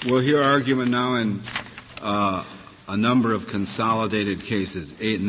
We'll hear argument now in a number of consolidated cases.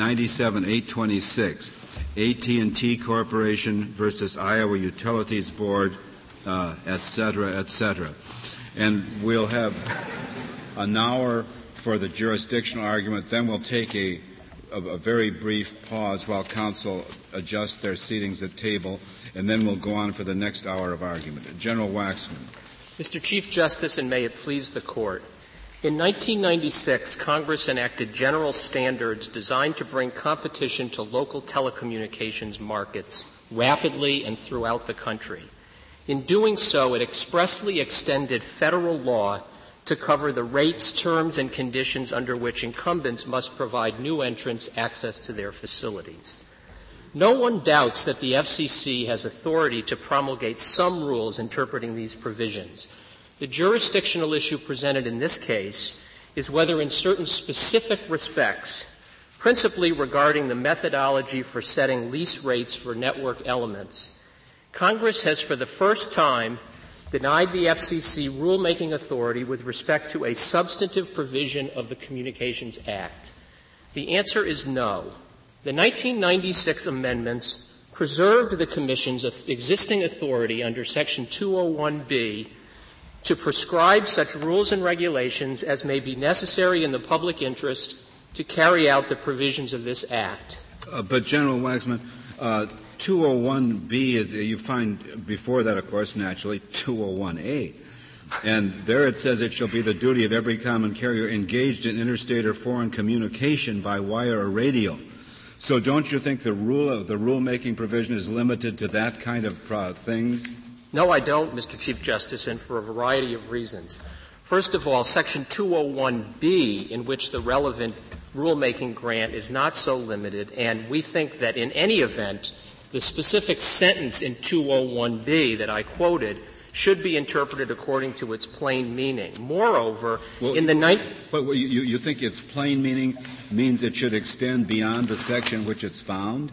97-826, AT&T Corporation versus Iowa Utilities Board, et cetera, et cetera. And we'll have an hour for the jurisdictional argument. Then we'll take a very brief pause while counsel adjusts their seatings at table, and then we'll go on for the next hour of argument. General Waxman. Mr. Chief Justice, and may it please the Court, in 1996, Congress enacted general standards designed to bring competition to local telecommunications markets rapidly and throughout the country. In doing so, it expressly extended federal law to cover the rates, terms, and conditions under which incumbents must provide new entrants access to their facilities. No one doubts that the FCC has authority to promulgate some rules interpreting these provisions. The jurisdictional issue presented in this case is whether in certain specific respects, principally regarding the methodology for setting lease rates for network elements, Congress has for the first time denied the FCC rulemaking authority with respect to a substantive provision of the Communications Act. The answer is no. The 1996 amendments preserved the Commission's existing authority under Section 201B to prescribe such rules and regulations as may be necessary in the public interest to carry out the provisions of this Act. But General Waxman, 201B, you find before that, of course, naturally, 201A. And there it says it shall be the duty of every common carrier engaged in interstate or foreign communication by wire or radio. So don't you think the rulemaking provision is limited to that kind of things? No, I don't, Mr. Chief Justice, and for a variety of reasons. First of all, Section 201B, in which the relevant rulemaking grant is not so limited, and we think that in any event, the specific sentence in 201B that I quoted should be interpreted according to its plain meaning. Moreover, in the you think its plain meaning means it should extend beyond the section which it's found?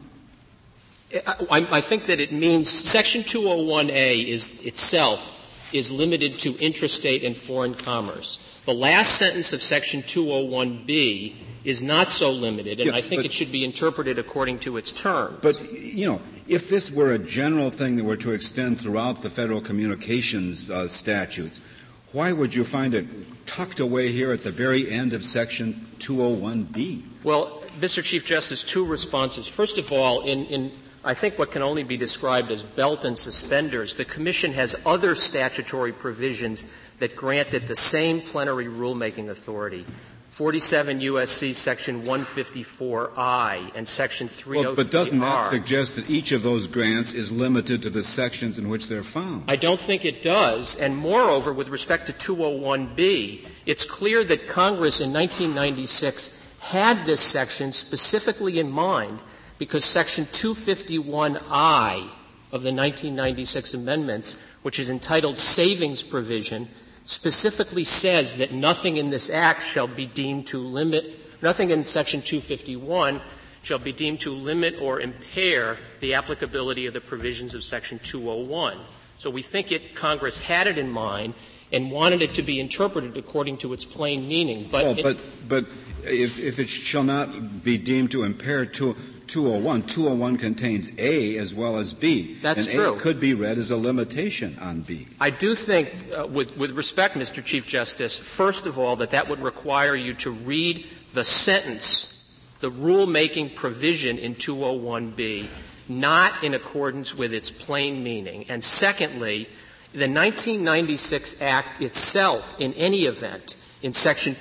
I think that it means Section 201A itself is limited to intrastate and foreign commerce. The last sentence of Section 201B is not so limited, and I think it should be interpreted according to its terms. But, if this were a general thing that were to extend throughout the federal communications statutes, why would you find it tucked away here at the very end of Section 201B? Well, Mr. Chief Justice, two responses. First of all, in I think what can only be described as belt and suspenders, the Commission has other statutory provisions that grant it the same plenary rulemaking authority. 47 U.S.C. Section 154I and Section 303R. But doesn't that suggest that each of those grants is limited to the sections in which they're found? I don't think it does. And moreover, with respect to 201B, it's clear that Congress in 1996 had this section specifically in mind because Section 251I of the 1996 amendments, which is entitled Savings Provision, specifically says that nothing in this Act shall be deemed to limit, nothing in Section 251 shall be deemed to limit or impair the applicability of the provisions of Section 201. So we think Congress had it in mind and wanted it to be interpreted according to its plain meaning. But if it shall not be deemed to impair 201 contains A as well as B. That's and true. A could be read as a limitation on B. I do think, with respect, Mr. Chief Justice, first of all, that would require you to read the sentence, the rulemaking provision in 201B, not in accordance with its plain meaning. And secondly, the 1996 Act itself, in any event, in Section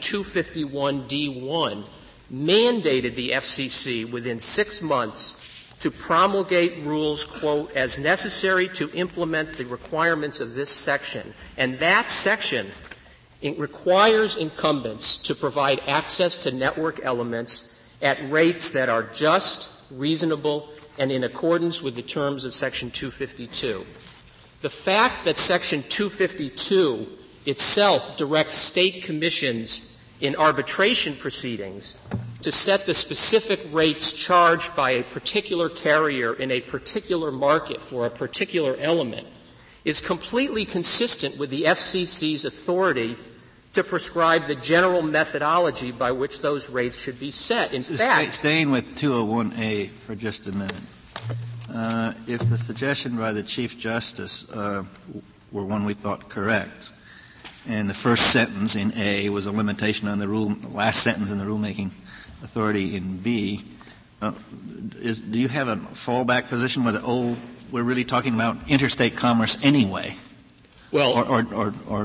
251D1, mandated the FCC within 6 months to promulgate rules, quote, as necessary to implement the requirements of this section. And that section requires incumbents to provide access to network elements at rates that are just, reasonable, and in accordance with the terms of Section 252. The fact that Section 252 itself directs state commissions in arbitration proceedings to set the specific rates charged by a particular carrier in a particular market for a particular element is completely consistent with the FCC's authority to prescribe the general methodology by which those rates should be set. In fact, staying with 201A for just a minute, if the suggestion by the Chief Justice were one we thought correct, and the first sentence in A was a limitation on the last sentence in the rulemaking authority in B, do you have a fallback position where we're really talking about interstate commerce anyway? Well, or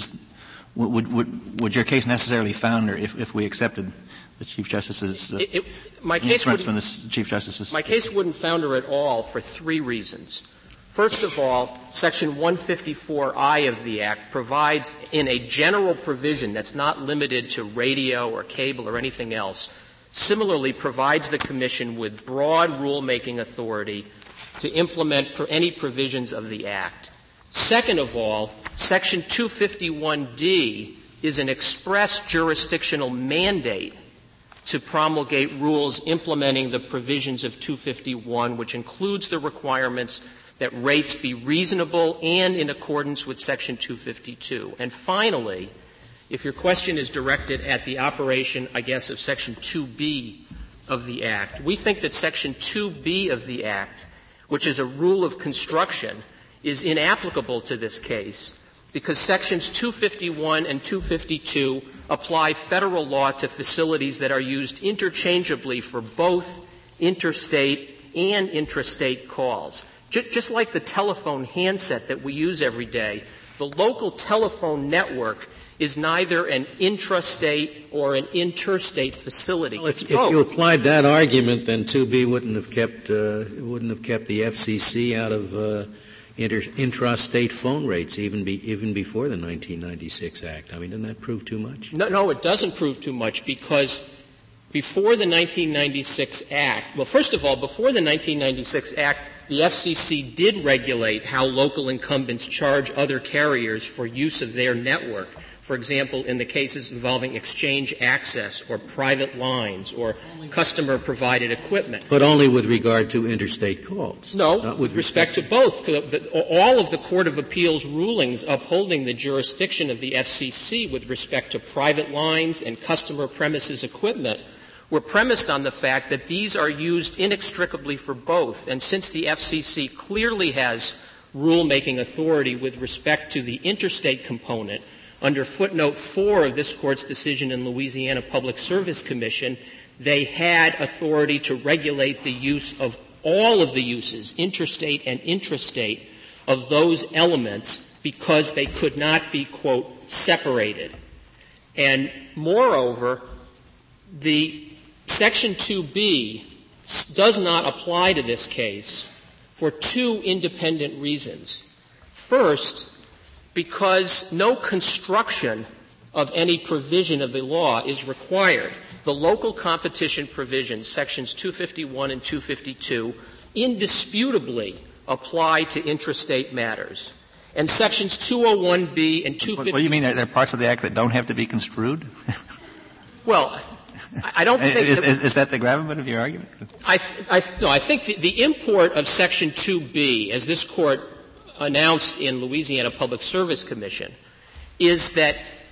would your case necessarily founder if we accepted the Chief Justice's inference from the Chief Justice's? My case wouldn't founder at all for three reasons. First of all, Section 154I of the Act provides in a general provision that's not limited to radio or cable or anything else, similarly provides the Commission with broad rulemaking authority to implement any provisions of the Act. Second of all, Section 251D is an express jurisdictional mandate to promulgate rules implementing the provisions of 251, which includes the requirements that rates be reasonable and in accordance with Section 252. And finally, if your question is directed at the operation, I guess, of Section 2B of the Act, we think that Section 2B of the Act, which is a rule of construction, is inapplicable to this case because Sections 251 and 252 apply federal law to facilities that are used interchangeably for both interstate and intrastate calls. Just like the telephone handset that we use every day, the local telephone network is neither an intrastate or an interstate facility. Well, if you applied that argument, then 2B wouldn't have kept the FCC out of intrastate phone rates even before the 1996 Act. I mean, doesn't that prove too much? No, it doesn't prove too much because before the 1996 Act, well, first of all, before the 1996 Act, the FCC did regulate how local incumbents charge other carriers for use of their network. For example, in the cases involving exchange access or private lines or customer-provided equipment. But only with regard to interstate calls. No, not with respect to both. All of the Court of Appeals rulings upholding the jurisdiction of the FCC with respect to private lines and customer premises equipment were premised on the fact that these are used inextricably for both. And since the FCC clearly has rulemaking authority with respect to the interstate component, under footnote 4 of this Court's decision in Louisiana Public Service Commission, they had authority to regulate the use of all of the uses, interstate and intrastate, of those elements because they could not be, quote, separated. And moreover, the Section 2B does not apply to this case for two independent reasons. First, because no construction of any provision of the law is required. The local competition provisions, Sections 251 and 252, indisputably apply to intrastate matters. And Sections 201B and 250. What do you mean? There are parts of the Act that don't have to be construed? Well, I don't think is that the gravamen of your argument? I think the import of Section 2B, as this Court announced in Louisiana Public Service Commission, is that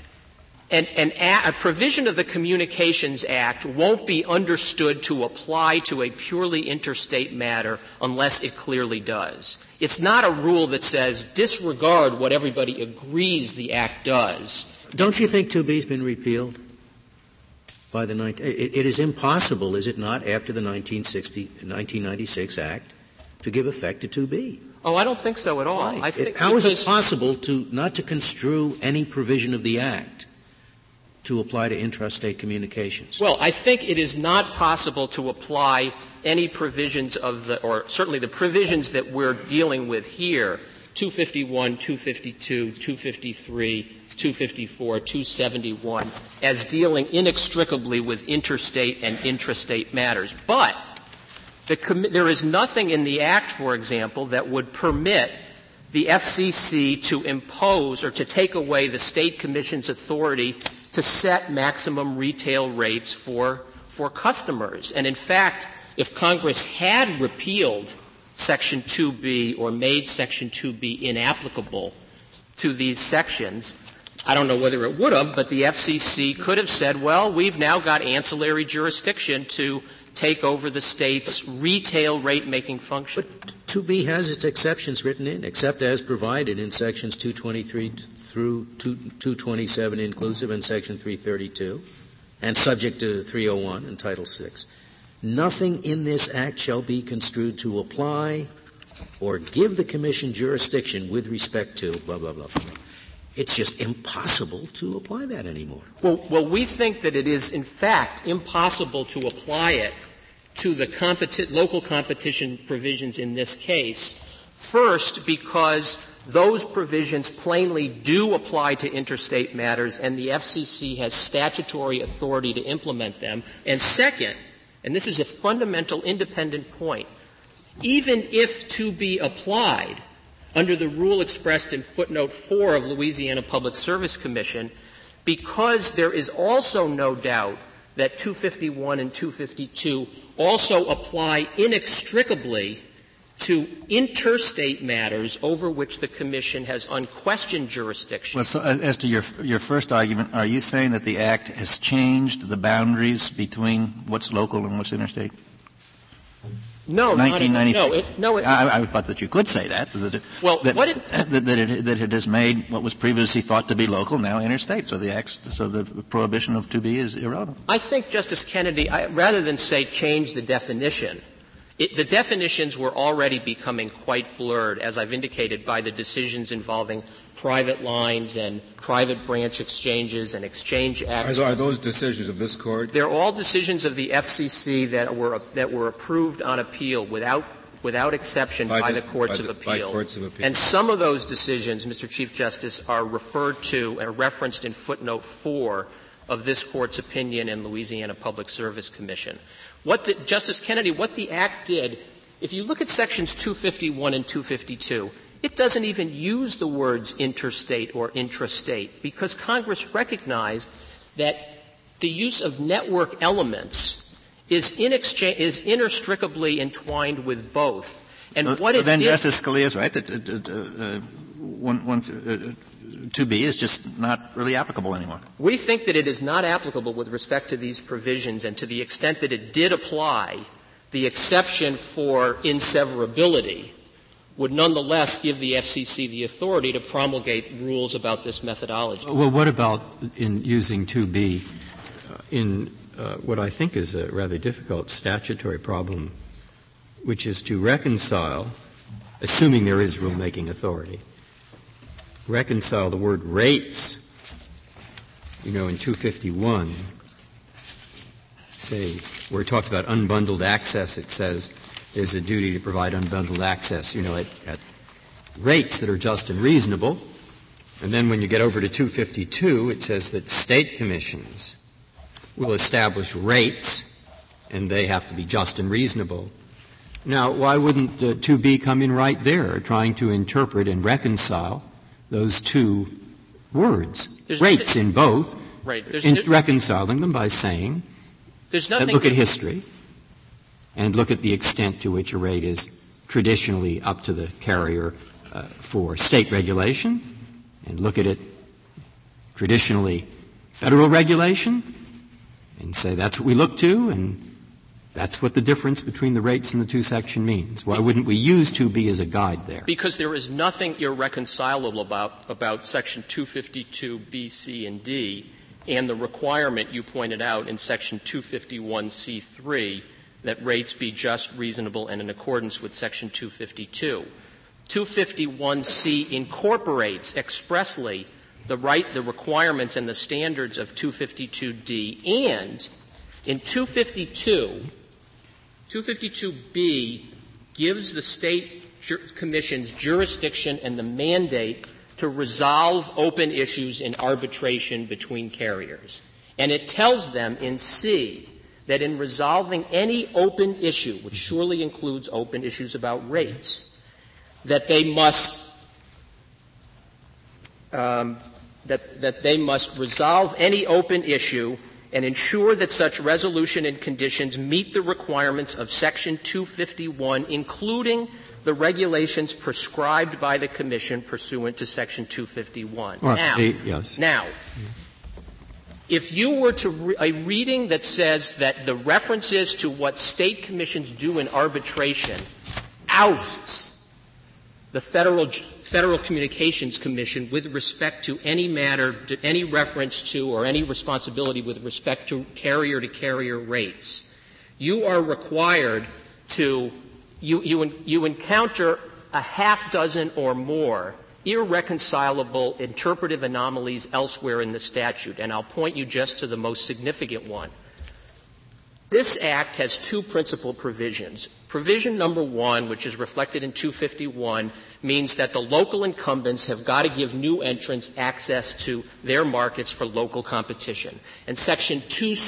a provision of the Communications Act won't be understood to apply to a purely interstate matter unless it clearly does. It's not a rule that says disregard what everybody agrees the Act does. Don't you think 2B's been repealed? It is impossible, is it not, after the 1996 Act to give effect to 2B? Oh, I don't think so at all. Why? How is it possible not to construe any provision of the Act to apply to intrastate communications? Well, I think it is not possible to apply any provisions or certainly the provisions that we're dealing with here, 251, 252, 253, 254, 271, as dealing inextricably with interstate and intrastate matters. But there is nothing in the Act, for example, that would permit the FCC to impose or to take away the State Commission's authority to set maximum retail rates for customers. And in fact, if Congress had repealed Section 2B or made Section 2B inapplicable to these sections, I don't know whether it would have, but the FCC could have said, well, we've now got ancillary jurisdiction to take over the state's retail rate-making function. But 2B has its exceptions written in, except as provided in sections 223 through 227 inclusive and section 332, and subject to 301 and Title VI. Nothing in this Act shall be construed to apply or give the Commission jurisdiction with respect to blah, blah, blah, blah. It's just impossible to apply that anymore. Well, we think that it is, in fact, impossible to apply it to the local competition provisions in this case. First, because those provisions plainly do apply to interstate matters, and the FCC has statutory authority to implement them. And second, and this is a fundamental independent point, even if to be applied under the rule expressed in footnote 4 of Louisiana Public Service Commission, because there is also no doubt that 251 and 252 also apply inextricably to interstate matters over which the Commission has unquestioned jurisdiction. Well, so as to your first argument, are you saying that the Act has changed the boundaries between what's local and what's interstate? No, 1996. No, I thought that you could say that. That it has made what was previously thought to be local now interstate. So the prohibition of 2B is irrelevant. I think, Justice Kennedy, rather than say change the definition, the definitions were already becoming quite blurred, as I've indicated, by the decisions involving private lines and private branch exchanges and exchange acts. Are those decisions of this Court? They're all decisions of the FCC that were approved on appeal without exception by the courts of appeal. And some of those decisions, Mr. Chief Justice, are referred to and referenced in footnote 4 of this Court's opinion in Louisiana Public Service Commission. Justice Kennedy, what the Act did, if you look at sections 251 and 252, it doesn't even use the words interstate or intrastate, because Congress recognized that the use of network elements is inextricably entwined with both. And then Justice Scalia is right that 2B is just not really applicable anymore. We think that it is not applicable with respect to these provisions, and to the extent that it did apply, the exception for inseverability would nonetheless give the FCC the authority to promulgate rules about this methodology. Well, what about in using 2B in what I think is a rather difficult statutory problem, which is to reconcile, assuming there is rulemaking authority, reconcile the word rates, in 251, say, where it talks about unbundled access, it says there's a duty to provide unbundled access, at rates that are just and reasonable. And then when you get over to 252, it says that state commissions will establish rates, and they have to be just and reasonable. Now, why wouldn't 2B come in right there, trying to interpret and reconcile those two words, rates in both, right. Reconciling them by saying, look at history and look at the extent to which a rate is traditionally up to the carrier for state regulation, and look at it traditionally federal regulation, and say that's what we look to, and that's what the difference between the rates in the two sections means. Why wouldn't we use 2B as a guide there? Because there is nothing irreconcilable about Section 252B, C, and D, and the requirement you pointed out in Section 251C3 that rates be just, reasonable, and in accordance with Section 252. 251C incorporates expressly the requirements and the standards of 252D, and in 252B gives the state commission's jurisdiction and the mandate to resolve open issues in arbitration between carriers. And it tells them in C that in resolving any open issue, which surely includes open issues about rates, that they must that they must resolve any open issue and ensure that such resolution and conditions meet the requirements of Section 251, including the regulations prescribed by the Commission pursuant to Section 251. Yes. Now, if you were to a reading that says that the references to what state commissions do in arbitration ousts the Federal Communications Commission with respect to any matter, any reference to, or any responsibility with respect to carrier-to-carrier rates, you are required to you encounter a half dozen or more irreconcilable interpretive anomalies elsewhere in the statute, and I'll point you just to the most significant one. This Act has two principal provisions. Provision number 1, which is reflected in 251, means that the local incumbents have got to give new entrants access to their markets for local competition. And Section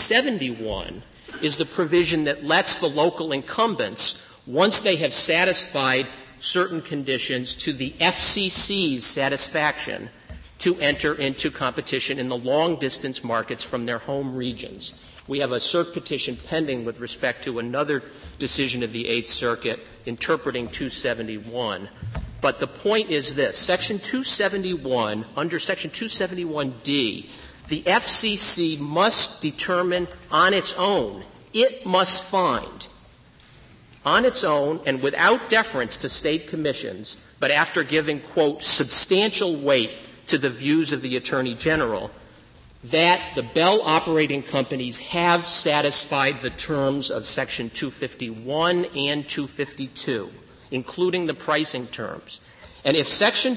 271 is the provision that lets the local incumbents, once they have satisfied certain conditions to the FCC's satisfaction, to enter into competition in the long-distance markets from their home regions. We have a cert petition pending with respect to another decision of the Eighth Circuit interpreting 271. But the point is this. Section 271, under Section 271D, the FCC must determine on its own, it must find, on its own and without deference to state commissions, but after giving, quote, substantial weight to the views of the Attorney General, that the Bell operating companies have satisfied the terms of Section 251 and 252, including the pricing terms. And if Section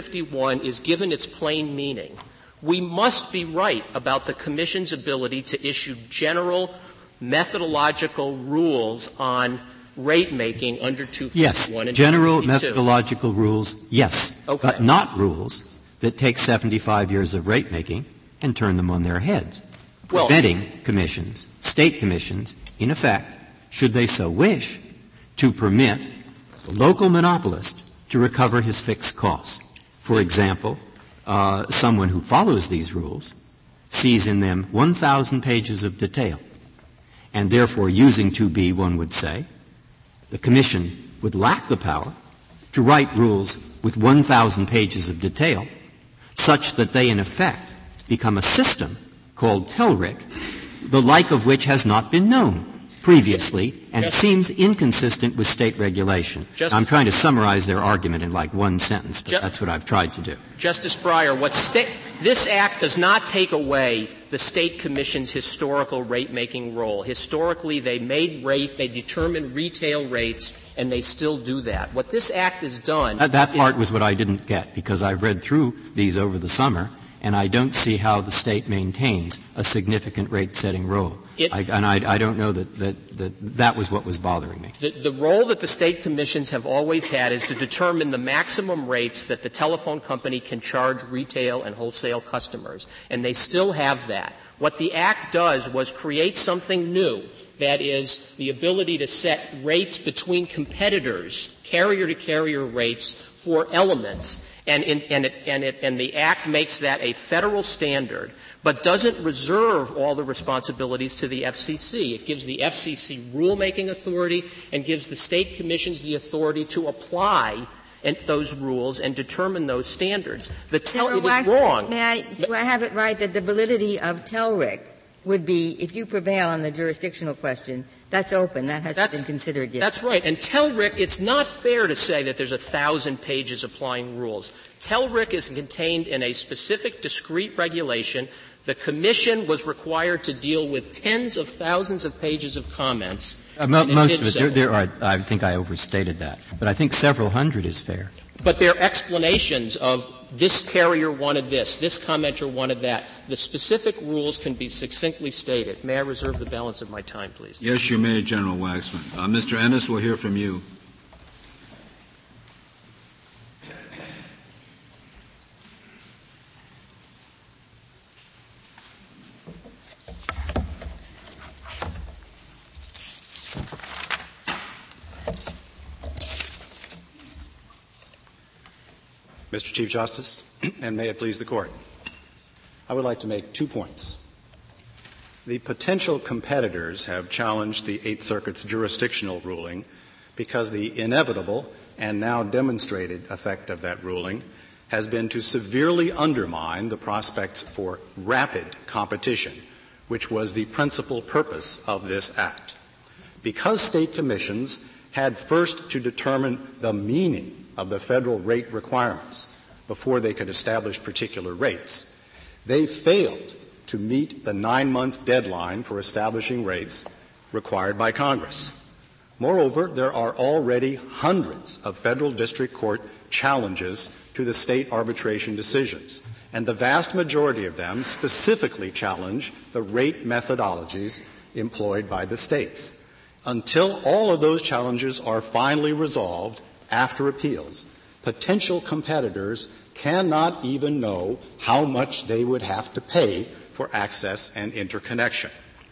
251 is given its plain meaning, we must be right about the Commission's ability to issue general methodological rules on rate making under 251 and 252. Yes, general methodological rules, yes, okay, but not rules that take 75 years of rate making and turn them on their heads, preventing commissions, state commissions, in effect, should they so wish, to permit the local monopolist to recover his fixed costs. For example, someone who follows these rules sees in them 1,000 pages of detail, and therefore, using 2B, one would say, the Commission would lack the power to write rules with 1,000 pages of detail such that they, in effect, become a system called TELRIC, the like of which has not been known previously and seems inconsistent with state regulation. I'm trying to summarize their argument in like one sentence, but that's what I've tried to do. Justice Breyer, this Act does not take away the state commission's historical rate-making role. Historically, they determined retail rates, and they still do that. What this Act has done that part was what I didn't get, because I've read through these over the summer, and I don't see how the state maintains a significant rate-setting role. I don't know that was what was bothering me. The role that the state commissions have always had is to determine the maximum rates that the telephone company can charge retail and wholesale customers, and they still have that. What the Act does was create something new, that is the ability to set rates between competitors, carrier-to-carrier rates for elements, and the Act makes that a federal standard, but doesn't reserve all the responsibilities to the FCC. It gives the FCC rulemaking authority and gives the state commissions the authority to apply those rules and determine those standards. It is wrong. Do I have it right that the validity of TELRIC would be, if you prevail on the jurisdictional question, that's open. That hasn't been considered yet. That's right. And TELRIC, it's not fair to say that there's 1,000 pages applying rules. TELRIC is contained in a specific discrete regulation. The Commission was required to deal with tens of thousands of pages of comments. Most of it, there are, I think I overstated that, but I think several hundred is fair. But they're explanations of this carrier wanted this commenter wanted that. The specific rules can be succinctly stated. May I reserve the balance of my time, please? Yes, you may, General Waxman. Mr. Ennis, we'll hear from you. Mr. Chief Justice, and may it please the Court, I would like to make 2 points. The potential competitors have challenged the Eighth Circuit's jurisdictional ruling because the inevitable and now demonstrated effect of that ruling has been to severely undermine the prospects for rapid competition, which was the principal purpose of this act. Because state commissions had first to determine the meaning of the federal rate requirements before they could establish particular rates, they failed to meet the 9-month deadline for establishing rates required by Congress. Moreover, there are already hundreds of federal district court challenges to the state arbitration decisions, and the vast majority of them specifically challenge the rate methodologies employed by the states. Until all of those challenges are finally resolved after appeals, potential competitors cannot even know how much they would have to pay for access and interconnection.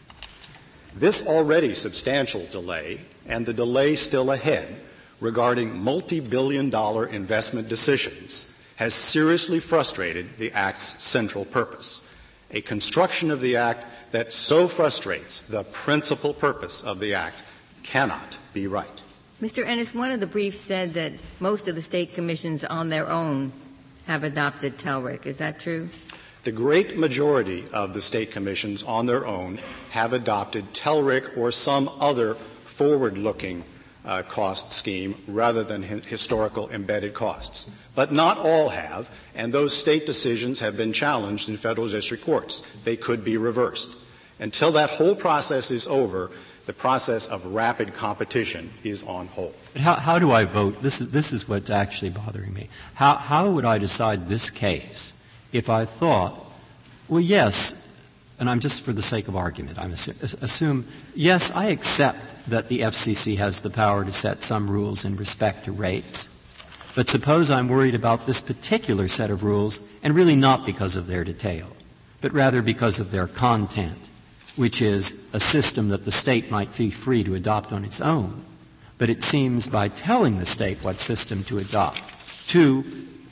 This already substantial delay and the delay still ahead regarding multi-billion-dollar investment decisions has seriously frustrated the Act's central purpose. A construction of the Act that so frustrates the principal purpose of the Act cannot be right. Mr. Ennis, one of the briefs said that most of the state commissions on their own have adopted TELRIC. Is that true? The great majority of the state commissions on their own have adopted TELRIC or some other forward-looking cost scheme rather than historical embedded costs. But not all have, and those state decisions have been challenged in federal district courts. They could be reversed. Until that whole process is over, the process of rapid competition is on hold. But how do I vote? This is what's actually bothering me. How would I decide this case if I thought, well, yes, and I'm just for the sake of argument, I'm assume, yes, I accept that the FCC has the power to set some rules in respect to rates, but suppose I'm worried about this particular set of rules, and really not because of their detail, but rather because of their content, which is a system that the state might be free to adopt on its own. But it seems by telling the state what system to adopt, to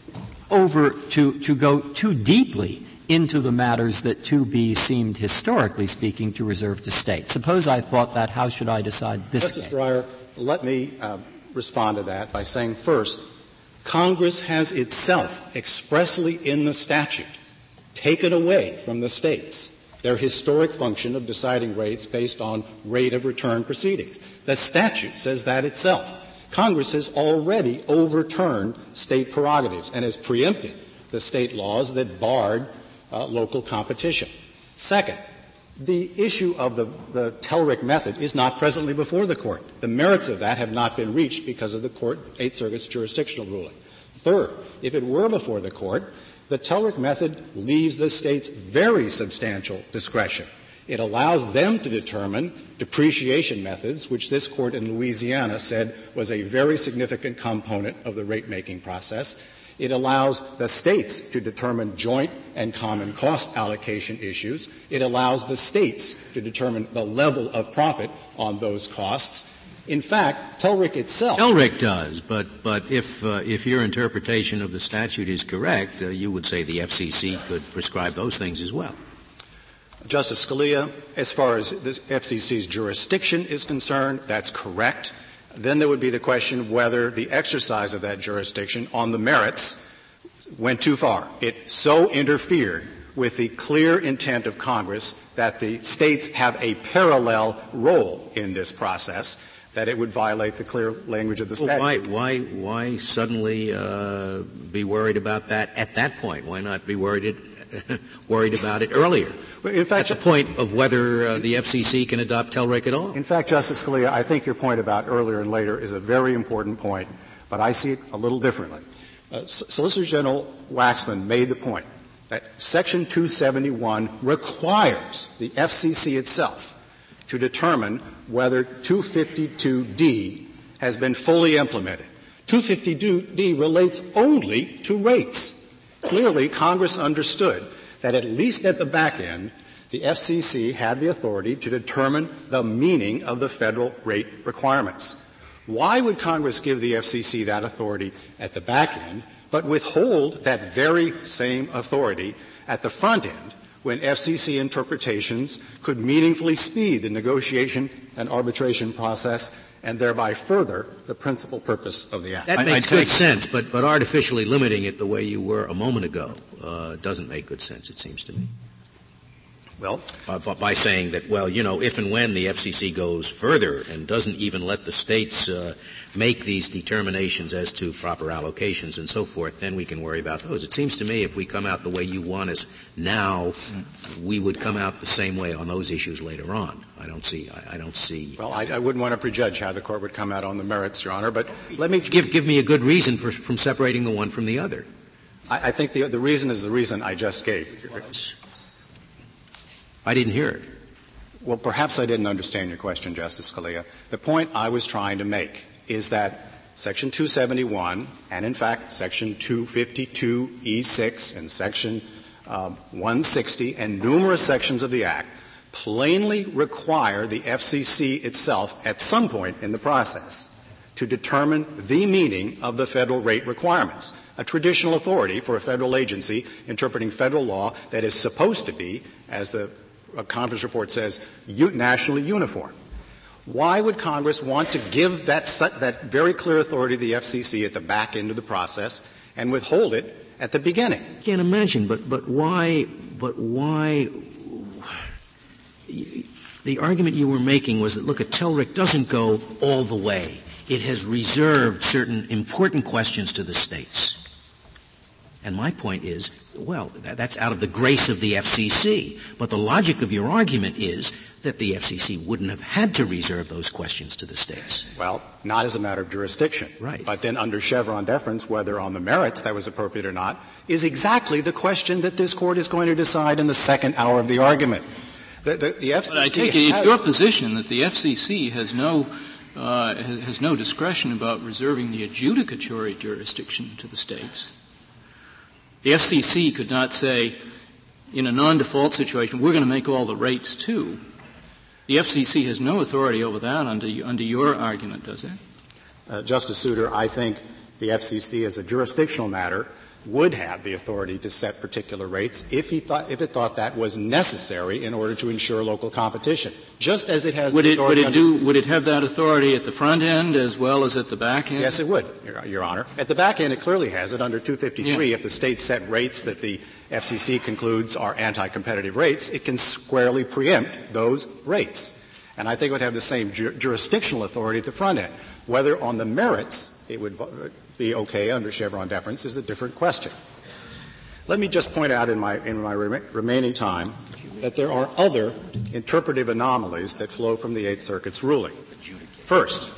go too deeply into the matters that 2B seemed, historically speaking, to reserve to states. Suppose I thought that, how should I decide this Justice case? Breyer, let me respond to that by saying, first, Congress has itself expressly in the statute taken away from the states their historic function of deciding rates based on rate of return proceedings. The statute says that itself. Congress has already overturned state prerogatives and has preempted the state laws that barred local competition. Second, the issue of the TELRIC method is not presently before the Court. The merits of that have not been reached because of the Eighth Circuit's jurisdictional ruling. Third, if it were before the Court, the TELRIC method leaves the states very substantial discretion. It allows them to determine depreciation methods, which this Court in Louisiana said was a very significant component of the rate-making process. It allows the states to determine joint and common cost allocation issues. It allows the states to determine the level of profit on those costs. In fact, TELRIC itself. TELRIC does, but if your interpretation of the statute is correct, you would say the FCC could prescribe those things as well. Justice Scalia, as far as the FCC's jurisdiction is concerned, that's correct. Then there would be the question whether the exercise of that jurisdiction on the merits went too far. It so interfered with the clear intent of Congress that the states have a parallel role in this process, that it would violate the clear language of the statute. Well, why suddenly be worried about that at that point? Why not be worried about it earlier? Well, in fact, at the point of whether the FCC can adopt TELRIC at all? In fact, Justice Scalia, I think your point about earlier and later is a very important point, but I see it a little differently. Solicitor General Waxman made the point that Section 271 requires the FCC itself to determine whether 252D has been fully implemented. 252D relates only to rates. Clearly, Congress understood that at least at the back end, the FCC had the authority to determine the meaning of the federal rate requirements. Why would Congress give the FCC that authority at the back end, but withhold that very same authority at the front end, when FCC interpretations could meaningfully speed the negotiation and arbitration process and thereby further the principal purpose of the Act. That makes good sense, but artificially limiting it the way you were a moment ago doesn't make good sense, it seems to me. Well, by saying that, well, if and when the FCC goes further and doesn't even let the states make these determinations as to proper allocations and so forth, then we can worry about those. It seems to me if we come out the way you want us now, we would come out the same way on those issues later on. I don't see. Well, I wouldn't want to prejudge how the Court would come out on the merits, Your Honor, but let me give me a good reason from separating the one from the other. I think the reason is the reason I just gave. I didn't hear it. Well, perhaps I didn't understand your question, Justice Scalia. The point I was trying to make is that Section 271 and, in fact, Section 252E6 and Section 160 and numerous sections of the Act plainly require the FCC itself at some point in the process to determine the meaning of the federal rate requirements, a traditional authority for a federal agency interpreting federal law that is supposed to be, as the conference report says, nationally uniform. Why would Congress want to give that very clear authority to the FCC at the back end of the process and withhold it at the beginning? I can't imagine, but why the argument you were making was that, look, a TELRIC doesn't go all the way. It has reserved certain important questions to the states. And my point is, well, that's out of the grace of the FCC. But the logic of your argument is that the FCC wouldn't have had to reserve those questions to the states. Well, not as a matter of jurisdiction. Right. But then under Chevron deference, whether on the merits that was appropriate or not, is exactly the question that this Court is going to decide in the second hour of the argument. The FCC but I take it it's your position that the FCC has no discretion about reserving the adjudicatory jurisdiction to the states. The FCC could not say, in a non-default situation, we're going to make all the rates too. The FCC has no authority over that under your argument, does it? Justice Souter, I think the FCC, as a jurisdictional matter, would have the authority to set particular rates if it thought that was necessary in order to ensure local competition, just as it has would it have that authority at the front end as well as at the back end? Yes, it would, Your Honor. At the back end, it clearly has it under 253. Yeah. If the states set rates that the FCC concludes are anti-competitive rates, it can squarely preempt those rates. And I think it would have the same jurisdictional authority at the front end. Whether on the merits it would be okay under Chevron deference is a different question. Let me just point out in my remaining time that there are other interpretive anomalies that flow from the Eighth Circuit's ruling. First,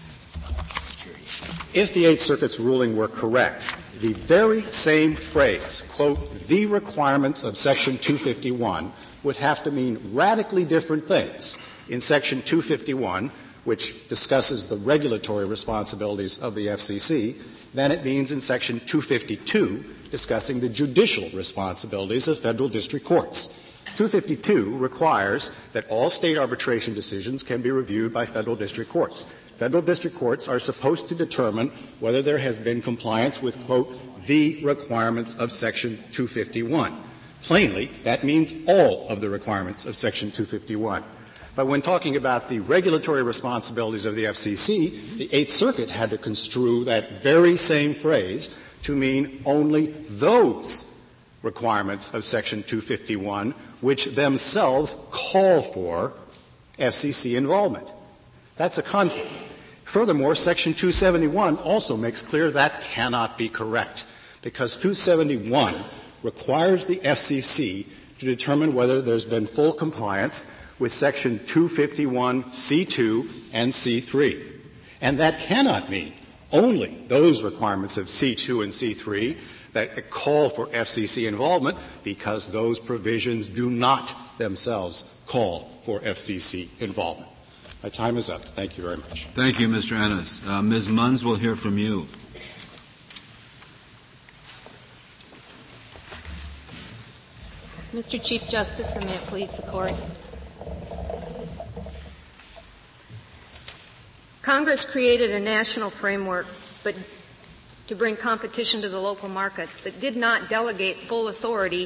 if the Eighth Circuit's ruling were correct, the very same phrase, quote, the requirements of Section 251 would have to mean radically different things in Section 251, which discusses the regulatory responsibilities of the FCC, than it means in Section 252, discussing the judicial responsibilities of federal district courts. 252 requires that all state arbitration decisions can be reviewed by federal district courts. Federal district courts are supposed to determine whether there has been compliance with, quote, the requirements of Section 251. Plainly, that means all of the requirements of Section 251. But when talking about the regulatory responsibilities of the FCC, the Eighth Circuit had to construe that very same phrase to mean only those requirements of Section 251 which themselves call for FCC involvement. That's a conflict. Furthermore, Section 271 also makes clear that cannot be correct, because 271 requires the FCC to determine whether there's been full compliance with Section 251C2 and C3. And that cannot mean only those requirements of C2 and C3 that call for FCC involvement, because those provisions do not themselves call for FCC involvement. My time is up. Thank you very much. Thank you, Mr. Ennis. Ms. Munns, we'll hear from you. Mr. Chief Justice, and may it please the Court. Congress created a national framework to bring competition to the local markets, but did not delegate full authority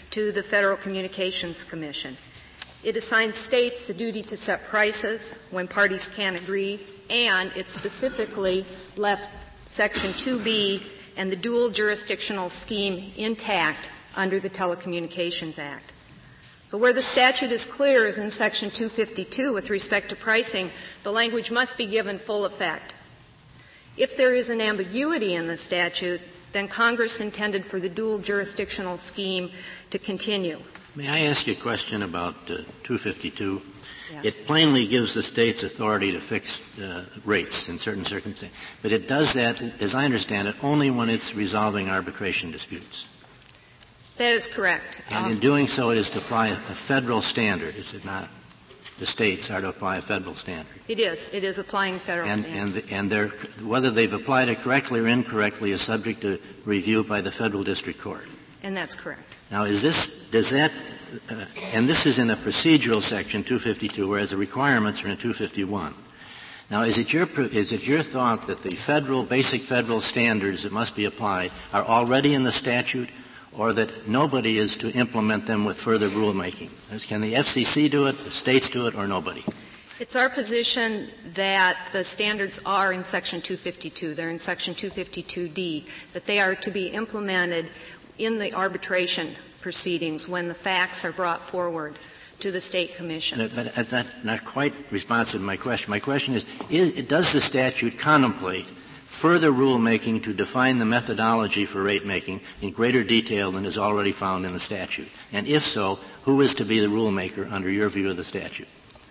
to the Federal Communications Commission. It assigns states the duty to set prices when parties can't agree, and it specifically left Section 2B and the dual jurisdictional scheme intact under the Telecommunications Act. So where the statute is clear is in Section 252 with respect to pricing. The language must be given full effect. If there is an ambiguity in the statute, then Congress intended for the dual jurisdictional scheme to continue. May I ask you a question about 252? Yes. It plainly gives the states authority to fix rates in certain circumstances, but it does that, as I understand it, only when it's resolving arbitration disputes. That is correct. And in doing so, it is to apply a federal standard, is it not? The states are to apply a federal standard. It is. It is applying federal standard. And whether they've applied it correctly or incorrectly is subject to review by the federal district court. And that's correct. Now, and this is in a procedural section, 252, whereas the requirements are in 251. Now, is it your thought that the basic federal standards that must be applied are already in the statute, or that nobody is to implement them with further rulemaking? Can the FCC do it, the states do it, or nobody? It's our position that the standards are in Section 252. They're in Section 252D, that they are to be implemented in the arbitration proceedings when the facts are brought forward to the state commission. But that's not quite responsive to my question. My question is, does the statute contemplate further rulemaking to define the methodology for rate making in greater detail than is already found in the statute? And if so, who is to be the rulemaker under your view of the statute?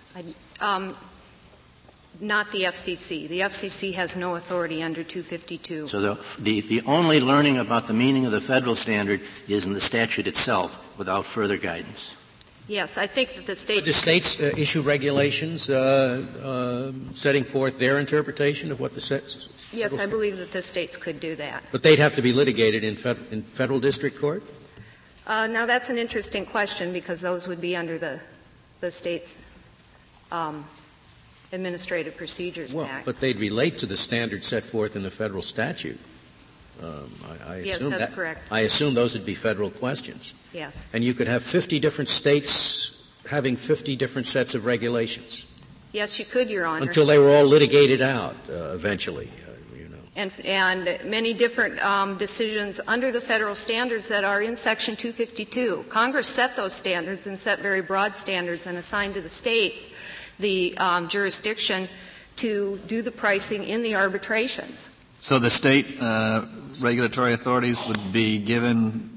Not the FCC. The FCC has no authority under 252. So the only learning about the meaning of the federal standard is in the statute itself without further guidance. Yes, I think that the states... Would the states issue regulations setting forth their interpretation of what the statute... Yes, I believe that the states could do that. But they'd have to be litigated in federal district court? Now, that's an interesting question because those would be under the state's Administrative Procedures Act. But they'd relate to the standards set forth in the federal statute. Yes, that's correct. I assume those would be federal questions. Yes. And you could have 50 different states having 50 different sets of regulations. Yes, you could, Your Honor. Until they were all litigated out eventually. And many different decisions under the federal standards that are in Section 252. Congress set those standards and set very broad standards and assigned to the states the jurisdiction to do the pricing in the arbitrations. So the state regulatory authorities would be given,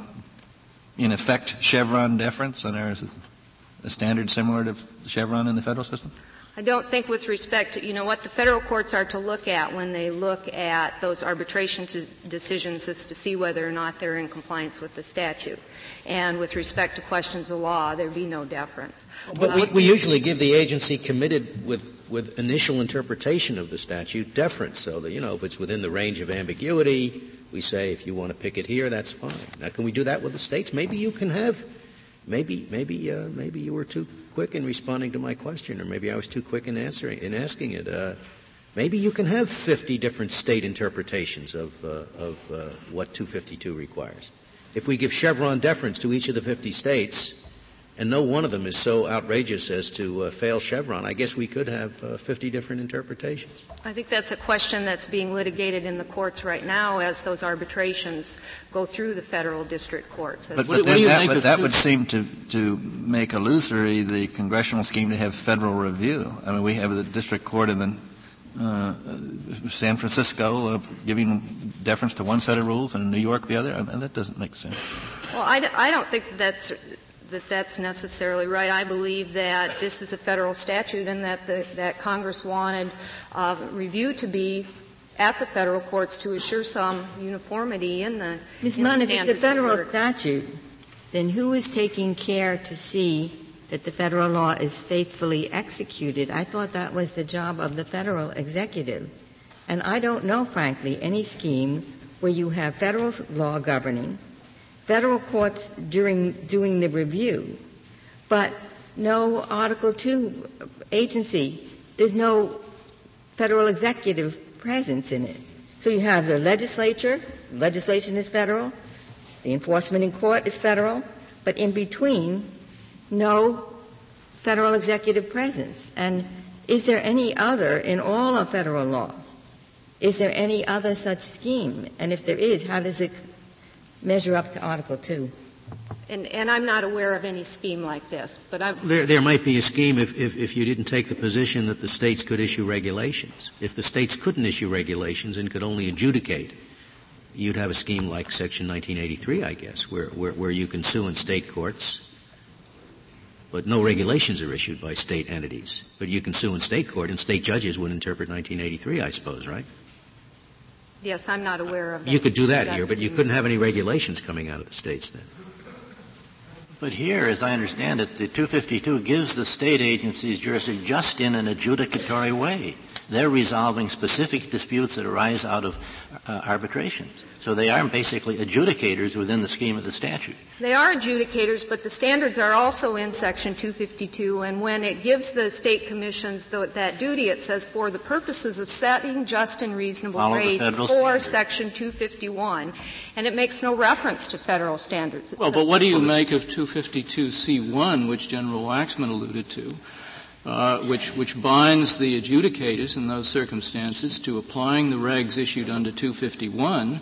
in effect, Chevron deference, and there is a standard similar to Chevron in the federal system? I don't think with respect to, what the federal courts are to look at when they look at those arbitration decisions is to see whether or not they're in compliance with the statute. And with respect to questions of law, there'd be no deference. But we usually give the agency committed with initial interpretation of the statute deference, so that, if it's within the range of ambiguity, we say if you want to pick it here, that's fine. Now, can we do that with the states? Maybe you can have, maybe you were too quick in responding to my question, or maybe I was too quick in asking it. Maybe you can have 50 different state interpretations of what 252 requires. If we give Chevron deference to each of the 50 states, and no one of them is so outrageous as to fail Chevron, I guess we could have 50 different interpretations. I think that's a question that's being litigated in the courts right now as those arbitrations go through the federal district courts. But that would seem to make illusory the congressional scheme to have federal review. I mean, we have the district court in San Francisco giving deference to one set of rules and in New York the other. And that doesn't make sense. Well, I don't think that's necessarily right. I believe that this is a federal statute and that Congress wanted review to be at the federal courts to assure some uniformity in the Ms. Munn, if it's a federal statute, then who is taking care to see that the federal law is faithfully executed? I thought that was the job of the federal executive. And I don't know, frankly, any scheme where you have federal law governing, federal courts doing the review, but no Article II agency. There's no federal executive presence in it. So you have the legislation is federal, the enforcement in court is federal, but in between, no federal executive presence. And is there any other in all of federal law? Is there any other such scheme? And if there is, how does it measure up to Article 2? And I'm not aware of any scheme like this, but There might be a scheme if you didn't take the position that the states could issue regulations. If the states couldn't issue regulations and could only adjudicate, you'd have a scheme like Section 1983, I guess, where you can sue in state courts, but no regulations are issued by state entities. But you can sue in state court, and state judges would interpret 1983, I suppose, right? Yes, I'm not aware of that. You could do that here, but you couldn't have any regulations coming out of the states then. But here, as I understand it, the 252 gives the state agencies jurisdiction just in an adjudicatory way. They're resolving specific disputes that arise out of arbitrations. So they are basically adjudicators within the scheme of the statute. They are adjudicators, but the standards are also in Section 252, and when it gives the state commissions that duty, it says for the purposes of setting just and reasonable rates for Section 251, and it makes no reference to federal standards. Well, but what do you make of 252C1, which General Waxman alluded to, which binds the adjudicators in those circumstances to applying the regs issued under 251.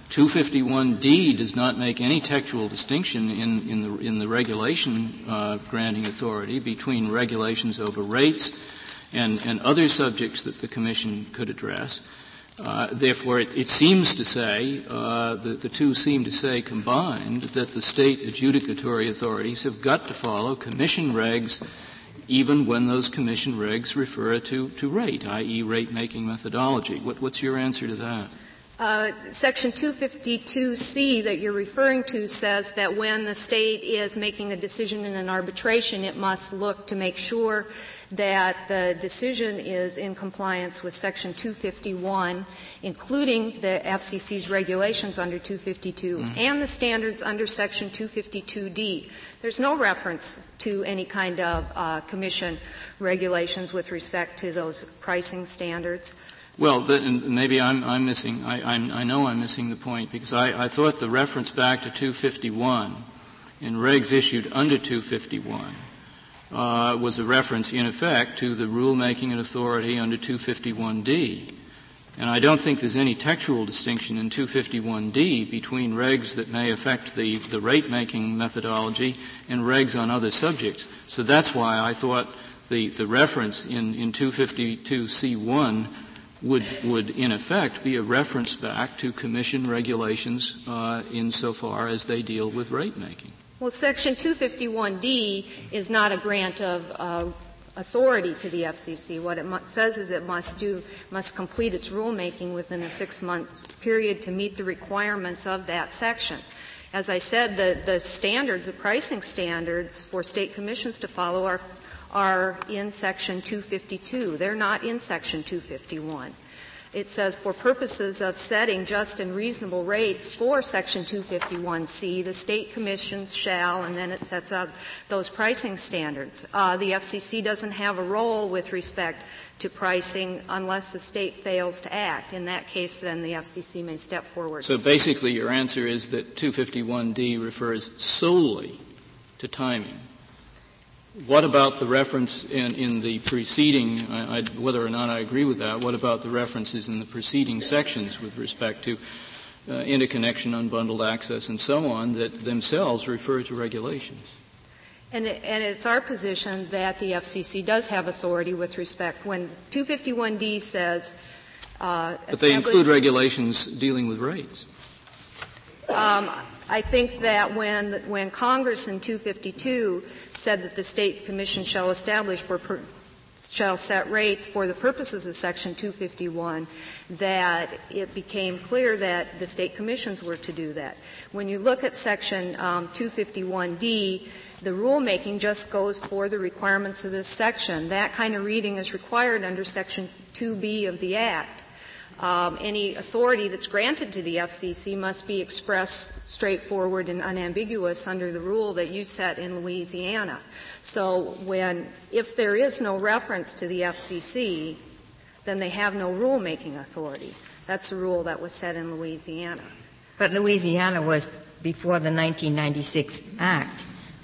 251D does not make any textual distinction in the regulation granting authority between regulations over rates and other subjects that the Commission could address. Therefore, it seems to say, the two seem to say combined, that the state adjudicatory authorities have got to follow Commission regs even when those Commission regs refer to rate, i.e. rate-making methodology. What's your answer to that? Section 252C that you're referring to says that when the state is making a decision in an arbitration, it must look to make sure that the decision is in compliance with Section 251, including the FCC's regulations under 252 and the standards under Section 252D. There's no reference to any kind of Commission regulations with respect to those pricing standards. Well, maybe I'm missing. I know I'm missing the point because I thought the reference back to 251 in regs issued under 251 was a reference, in effect, to the rulemaking authority under 251D. And I don't think there's any textual distinction in 251D between regs that may affect the rate-making methodology and regs on other subjects. So that's why I thought the reference in 252C1 would in effect be a reference back to Commission regulations insofar as they deal with rate making. Well, Section 251D is not a grant of authority to the FCC. What it says is it must complete its rulemaking within a 6-month period to meet the requirements of that section. As I said, the standards, the pricing standards for state commissions to follow are in Section 252. They're not in Section 251. It says for purposes of setting just and reasonable rates for Section 251C, the state commissions shall, and then it sets up those pricing standards. The FCC doesn't have a role with respect to pricing unless the state fails to act. In that case, then the FCC may step forward. So basically your answer is that 251D refers solely to timing. What about the reference in the preceding, whether or not I agree with that, what about the references in the preceding sections with respect to interconnection, unbundled access, and so on that themselves refer to regulations? And it's our position that the FCC does have authority with respect when 251D says but they include regulations dealing with rates. I think that when Congress in 252 said that the state commission shall establish shall set rates for the purposes of Section 251, that it became clear that the state commissions were to do that. When you look at Section 251D, the rulemaking just goes for the requirements of this section. That kind of reading is required under Section 2B of the Act. Any authority that's granted to the FCC must be expressed straightforward and unambiguous under the rule that you set in Louisiana. So if there is no reference to the FCC, then they have no rulemaking authority. That's the rule that was set in Louisiana. But Louisiana was before the 1996 Act,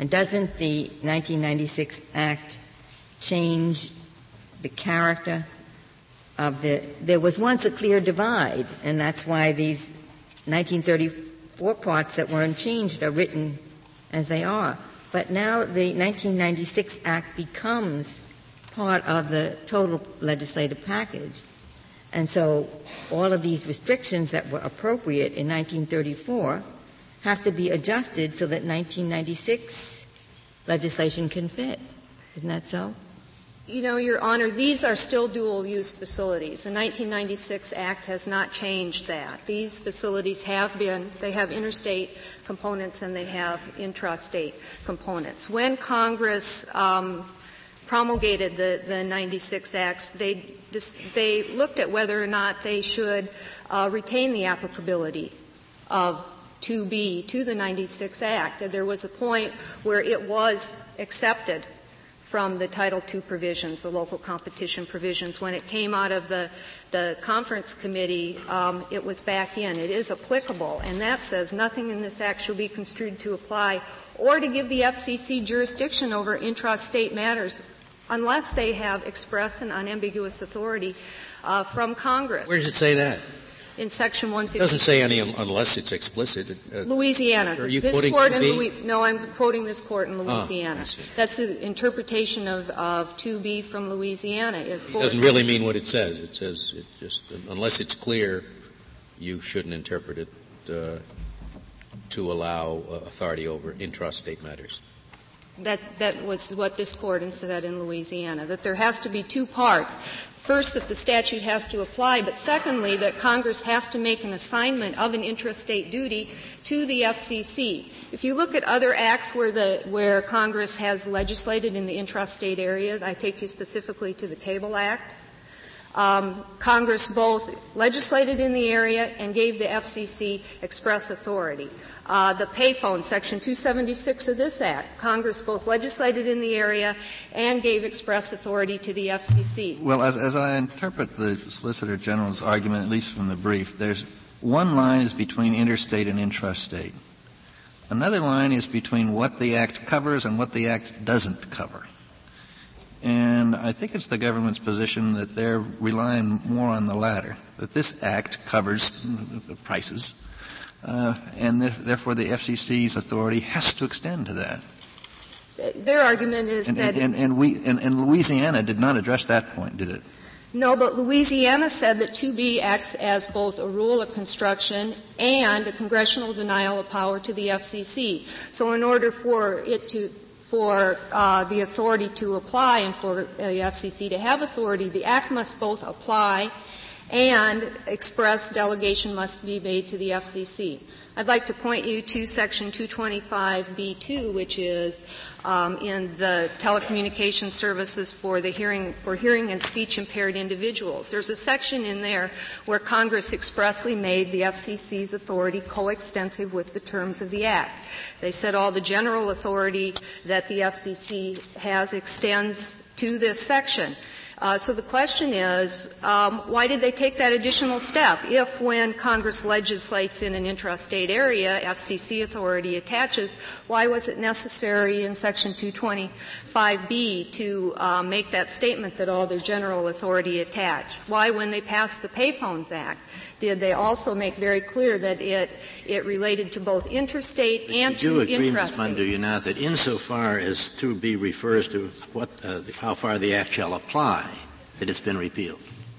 And doesn't the 1996 Act change the character of there was once a clear divide, and that's why these 1934 parts that weren't changed are written as they are. But now the 1996 Act becomes part of the total legislative package. And so all of these restrictions that were appropriate in 1934 have to be adjusted so that 1996 legislation can fit. Isn't that so? You know, Your Honor, these are still dual-use facilities. The 1996 Act has not changed that. These facilities they have interstate components and they have intrastate components. When Congress promulgated the 96 Acts, they looked at whether or not they should retain the applicability of 2B to the 96 Act. And there was a point where it was accepted from the Title II provisions, the local competition provisions. When it came out of the conference committee, it was back in. It is applicable, and that says nothing in this Act shall be construed to apply or to give the FCC jurisdiction over intrastate matters unless they have express and unambiguous authority from Congress. Where does it say that? In Section 150. It doesn't say any unless it's explicit. Louisiana. Are you this quoting court 2B? No, I'm quoting this court in Louisiana. I see. That's the interpretation of 2B from Louisiana. It doesn't really mean what it says. It says it just unless it's clear, you shouldn't interpret it to allow authority over intrastate matters. That was what this court said in Louisiana, that there has to be two parts. First, that the statute has to apply, but secondly, that Congress has to make an assignment of an intrastate duty to the FCC. If you look at other acts where Congress has legislated in the intrastate areas, I take you specifically to the Cable Act, Congress both legislated in the area and gave the FCC express authority. The payphone, Section 276 of this Act, Congress both legislated in the area and gave express authority to the FCC. Well, as I interpret the Solicitor General's argument, at least from the brief, there's one line is between interstate and intrastate. Another line is between what the Act covers and what the Act doesn't cover. And I think it's the government's position that they're relying more on the latter, that this Act covers prices, and therefore the FCC's authority has to extend to that. Their argument is that... And Louisiana did not address that point, did it? No, but Louisiana said that 2B acts as both a rule of construction and a congressional denial of power to the FCC. So in order for the authority to apply and for the FCC to have authority, the Act must both apply and express delegation must be made to the FCC. I'd like to point you to Section 225B2, which is in the telecommunications services for hearing and speech impaired individuals. There's a section in there where Congress expressly made the FCC's authority coextensive with the terms of the Act. They said all the general authority that the FCC has extends to this section. So the question is, why did they take that additional step? If when Congress legislates in an intrastate area, FCC authority attaches, why was it necessary in Section 225B to make that statement that all their general authority attached? Why, when they passed the Payphones Act, did they also make very clear that it related to both interstate and to intrastate? You do agree, Ms. Munn, do you not, that insofar as 2B refers to how far the Act shall apply, that it's been repealed?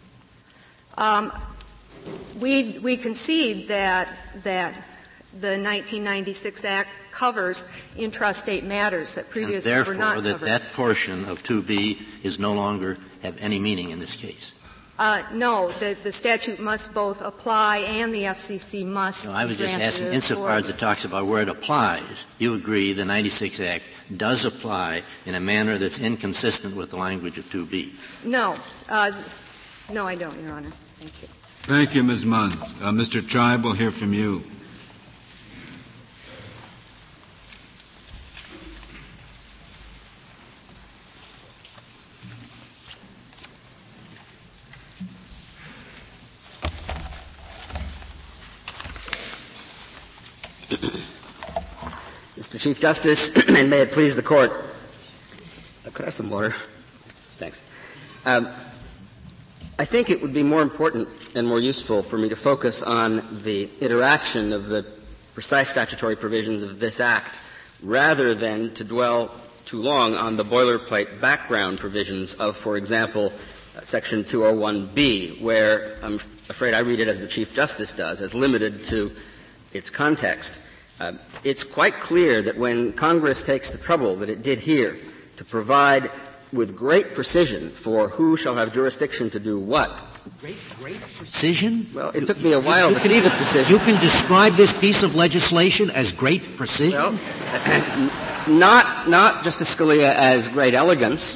We concede that the 1996 Act covers intrastate matters that previously were not covered. Therefore, that portion of 2B is no longer have any meaning in this case. No, the statute must both apply and the FCC must. No, I was just asking, insofar as it talks about where it applies, you agree the 96 Act does apply in a manner that's inconsistent with the language of 2B? No. No, I don't, Your Honor. Thank you. Thank you, Ms. Munn. Mr. Tribe, we'll hear from you. Mr. Chief Justice, and may it please the Court. Could I have some water? Thanks. I think it would be more important and more useful for me to focus on the interaction of the precise statutory provisions of this Act rather than to dwell too long on the boilerplate background provisions of, for example, Section 201B, where I'm afraid I read it as the Chief Justice does, as limited to its context. It's quite clear that when Congress takes the trouble that it did here to provide with great precision for who shall have jurisdiction to do what. Great precision? Well, it took me a while to see the precision. You can describe this piece of legislation as great precision? Well, not Justice Scalia as great elegance.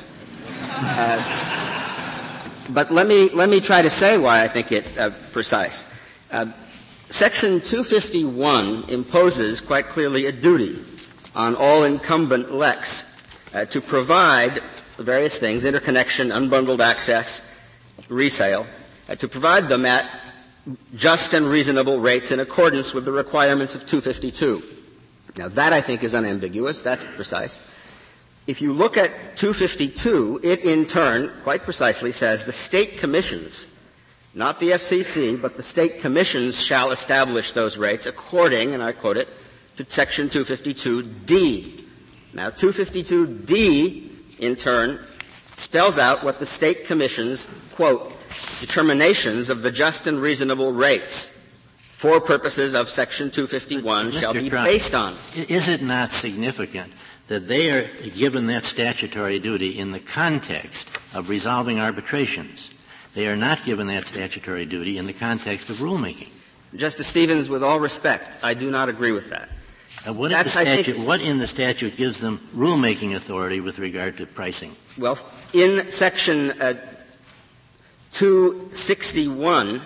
But let me try to say why I think it precise. Section 251 imposes quite clearly a duty on all incumbent lex to provide various things, interconnection, unbundled access, resale, to provide them at just and reasonable rates in accordance with the requirements of 252. Now, that I think is unambiguous. That's precise. If you look at 252, it in turn quite precisely says the state commissions, not the FCC, but the state commissions shall establish those rates according, and I quote it, to Section 252D. Now, 252D, in turn, spells out what the state commissions, quote, determinations of the just and reasonable rates for purposes of Section 251 shall be based on. Is it not significant that they are given that statutory duty in the context of resolving arbitrations? They are not given that statutory duty in the context of rulemaking. Justice Stevens, with all respect, I do not agree with that. What in the statute gives them rulemaking authority with regard to pricing? Well, in Section 261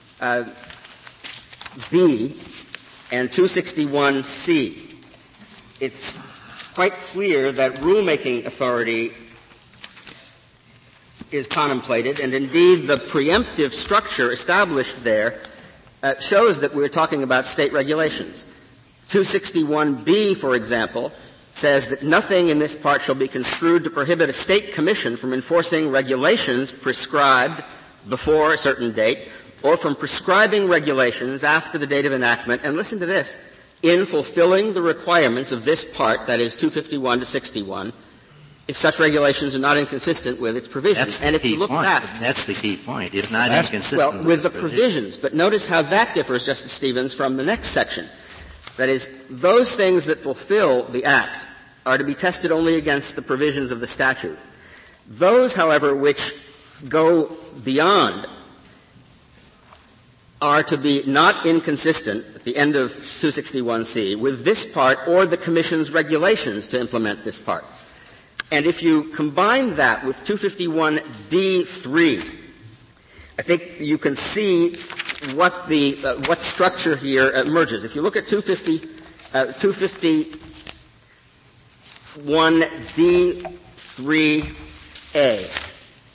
B and 261C, it's quite clear that rulemaking authority is contemplated, and indeed the preemptive structure established there shows that we're talking about state regulations. 261B, for example, says that nothing in this part shall be construed to prohibit a state commission from enforcing regulations prescribed before a certain date or from prescribing regulations after the date of enactment, and listen to this, in fulfilling the requirements of this part, that is 251 to 61, if such regulations are not inconsistent with its provisions. And if you look back, that's the key point. It's not inconsistent well, with the provisions. But notice how that differs, Justice Stevens, from the next section. That is, those things that fulfill the Act are to be tested only against the provisions of the statute. Those, however, which go beyond are to be not inconsistent at the end of 261C with this part or the Commission's regulations to implement this part. And if you combine that with 251D3, I think you can see what what structure here emerges. If you look at 251D3A,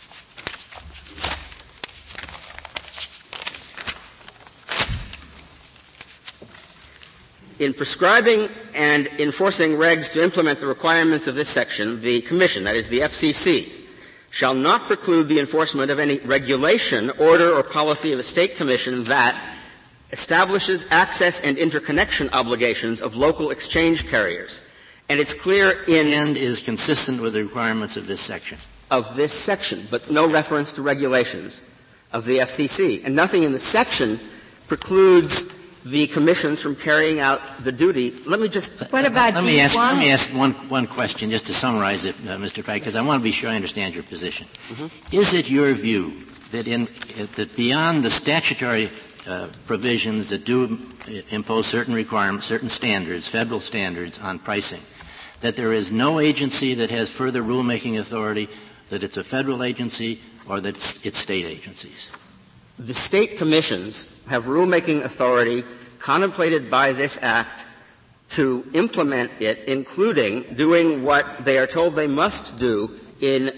in prescribing and enforcing regs to implement the requirements of this section, the Commission, that is the FCC, shall not preclude the enforcement of any regulation, order, or policy of a state commission that establishes access and interconnection obligations of local exchange carriers. And it's clear and is consistent with the requirements of this section. Of this section, but no reference to regulations of the FCC. And nothing in the section precludes the commissions from carrying out the duty. Let me just. What about let me ask one question just to summarize it, Mr. Pike, because I want to be sure I understand your position. Mm-hmm. Is it your view that that beyond the statutory provisions that do impose certain requirements, certain standards, federal standards on pricing, that there is no agency that has further rulemaking authority, that it's a federal agency, or that it's state agencies? The state commissions have rulemaking authority contemplated by this Act to implement it, including doing what they are told they must do in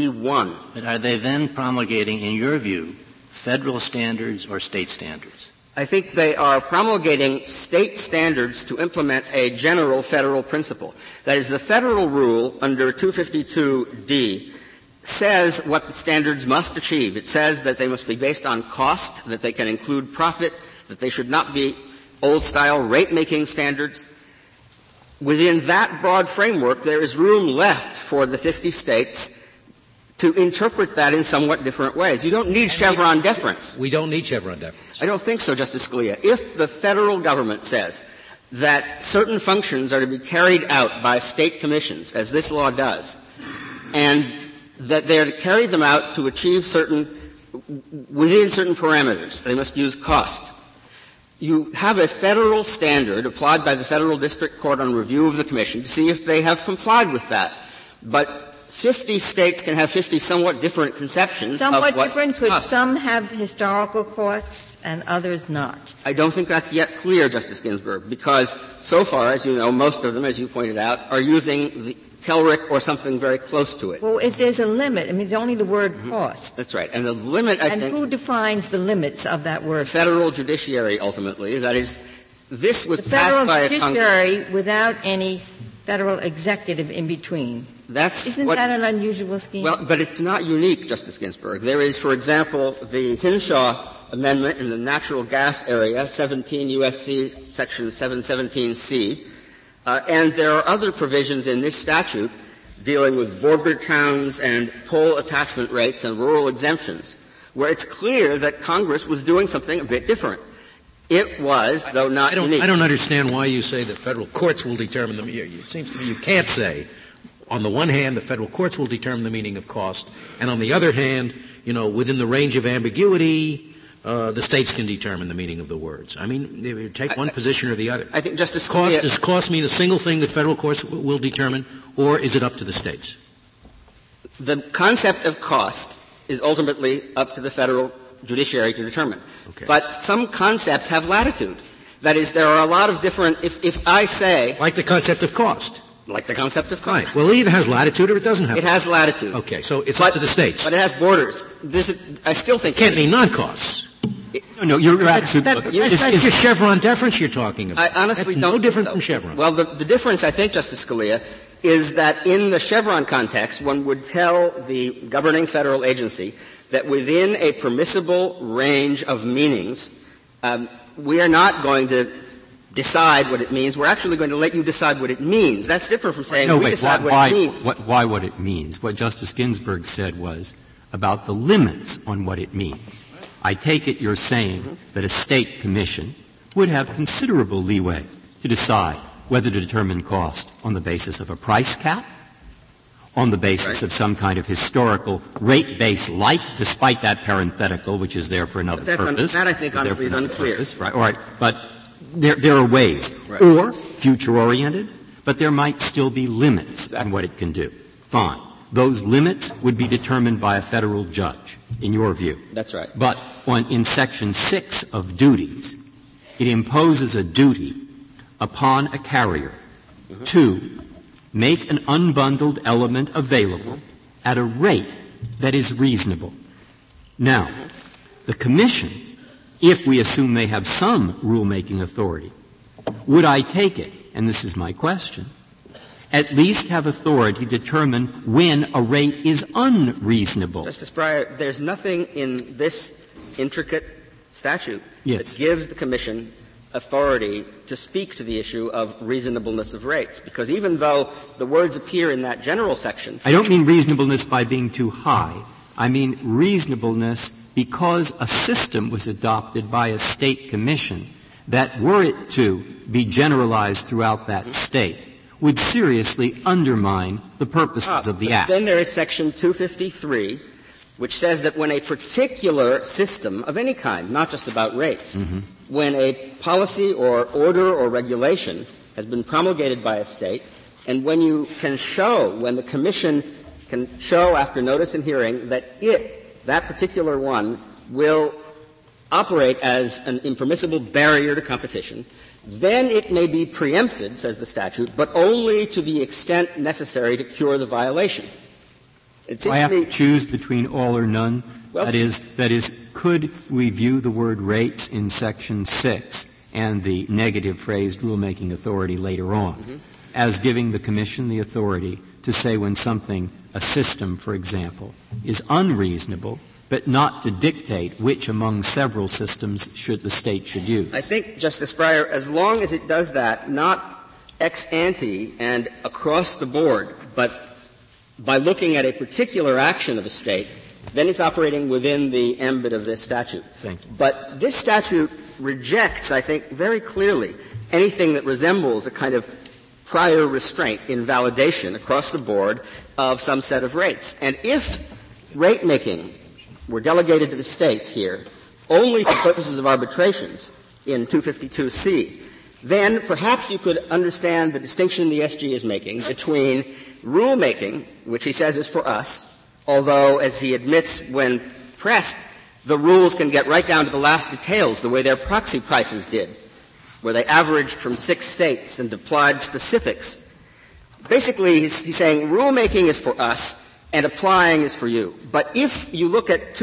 252D1. But are they then promulgating, in your view, federal standards or state standards? I think they are promulgating state standards to implement a general federal principle. That is, the federal rule under 252D says what the standards must achieve. It says that they must be based on cost, that they can include profit, that they should not be old-style rate-making standards. Within that broad framework, there is room left for the 50 states to interpret that in somewhat different ways. You don't need Chevron deference. We don't need Chevron deference. I don't think so, Justice Scalia. If the federal government says that certain functions are to be carried out by state commissions, as this law does, and that they are to carry them out to achieve within certain parameters, they must use cost. You have a federal standard applied by the federal district court on review of the commission to see if they have complied with that. But 50 states can have 50 somewhat different conceptions of what different. Could some have historical costs and others not? I don't think that's yet clear, Justice Ginsburg, because so far, as you know, most of them, as you pointed out, are using the TELRIC or something very close to it. Well, if there's a limit, I mean, it's only the word cost. That's right. And the limit, I think... And who defines the limits of that word? The federal judiciary, ultimately. That is, this was passed by a Congress. The federal judiciary without any federal executive in between. Isn't that an unusual scheme? Well, but it's not unique, Justice Ginsburg. There is, for example, the Hinshaw Amendment in the natural gas area, 17 U.S.C. Section 717C, and there are other provisions in this statute dealing with border towns and toll attachment rates and rural exemptions, where it's clear that Congress was doing something a bit different. It was, though not unique. I don't understand why you say that federal courts will determine them. It seems to me you can't say, on the one hand, the federal courts will determine the meaning of cost, and on the other hand, within the range of ambiguity, the states can determine the meaning of the words. I mean, take one position or the other. I think Justice Scalia, does cost mean a single thing that federal courts will determine, or is it up to the states? The concept of cost is ultimately up to the federal judiciary to determine. Okay. But some concepts have latitude. That is, there are a lot of different, if I say... Like the concept of cost. Like the concept of cost. Right. Well, it either has latitude or it doesn't have latitude. It has latitude. Okay, so it's up to the states. But it has borders. I still think... It can't mean non-costs. No, you're absolutely... That's your Chevron deference you're talking about. I honestly that's don't no different so. From Chevron. Well, the difference, I think, Justice Scalia, is that in the Chevron context, one would tell the governing federal agency that within a permissible range of meanings, we are not going to decide what it means. We're actually going to let you decide what it means. That's different from saying decide what it means. Why what it means? What Justice Ginsburg said was about the limits on what it means. I take it you're saying that a state commission would have considerable leeway to decide whether to determine cost on the basis of a price cap, on the basis of some kind of historical rate base despite that parenthetical, which is there for another purpose. That, I think, honestly, is unclear. Right. All right. But there are ways. Right. Or future-oriented, but there might still be limits on what it can do. Fine. Those limits would be determined by a federal judge, in your view. That's right. But in Section 6 of duties, it imposes a duty upon a carrier to make an unbundled element available at a rate that is reasonable. Now, the Commission, if we assume they have some rulemaking authority, would I take it, and this is my question, at least have authority to determine when a rate is unreasonable? Justice Breyer, there's nothing in this intricate statute that gives the Commission authority to speak to the issue of reasonableness of rates, because even though the words appear in that general section... I don't mean reasonableness by being too high. I mean reasonableness because a system was adopted by a state commission that, were it to be generalized throughout that state, would seriously undermine the purposes of the Act. Then there is Section 253, which says that when a particular system of any kind, not just about rates, when a policy or order or regulation has been promulgated by a state, and when you can show, when the Commission can show after notice and hearing that that particular one, will operate as an impermissible barrier to competition, then it may be preempted, says the statute, but only to the extent necessary to cure the violation. It Do I have to choose between all or none? Well, that is, could we view the word rates in Section 6 and the negative phrased rulemaking authority later on as giving the Commission the authority to say when something, a system, for example, is unreasonable, but not to dictate which among several systems the state should use? I think, Justice Breyer, as long as it does that, not ex ante and across the board, but by looking at a particular action of a state, then it's operating within the ambit of this statute. Thank you. But this statute rejects, I think, very clearly anything that resembles a kind of prior restraint, invalidation across the board of some set of rates. And if rate making were delegated to the states here only for purposes of arbitrations in 252C, then perhaps you could understand the distinction the SG is making between rulemaking, which he says is for us, although, as he admits when pressed, the rules can get right down to the last details, the way their proxy prices did, where they averaged from 6 states and applied specifics. Basically, he's saying rulemaking is for us and applying is for you. But if you look at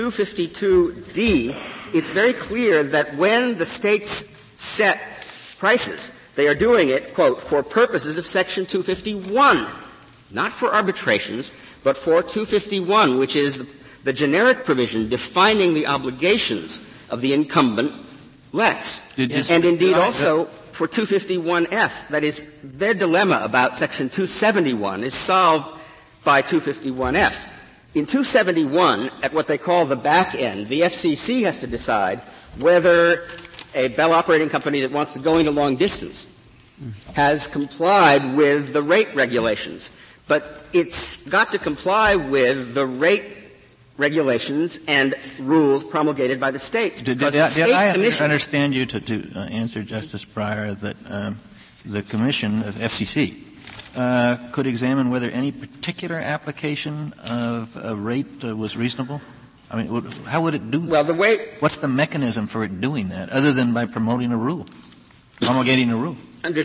252D, it's very clear that when the states set prices, they are doing it, quote, for purposes of Section 251, not for arbitrations, but for 251, which is the generic provision defining the obligations of the incumbent lex. And indeed also for 251F. That is, their dilemma about Section 271 is solved by 251F. In 271, at what they call the back end, the FCC has to decide whether a Bell operating company that wants to go into long distance has complied with the rate regulations. But it's got to comply with the rate regulations and rules promulgated by the states. Did I understand you to answer Justice Breyer that the Commission of FCC could examine whether any particular application of a rate was reasonable? I mean, how would it do that? Well, what's the mechanism for it doing that, other than by promoting a rule, promulgating a rule? Under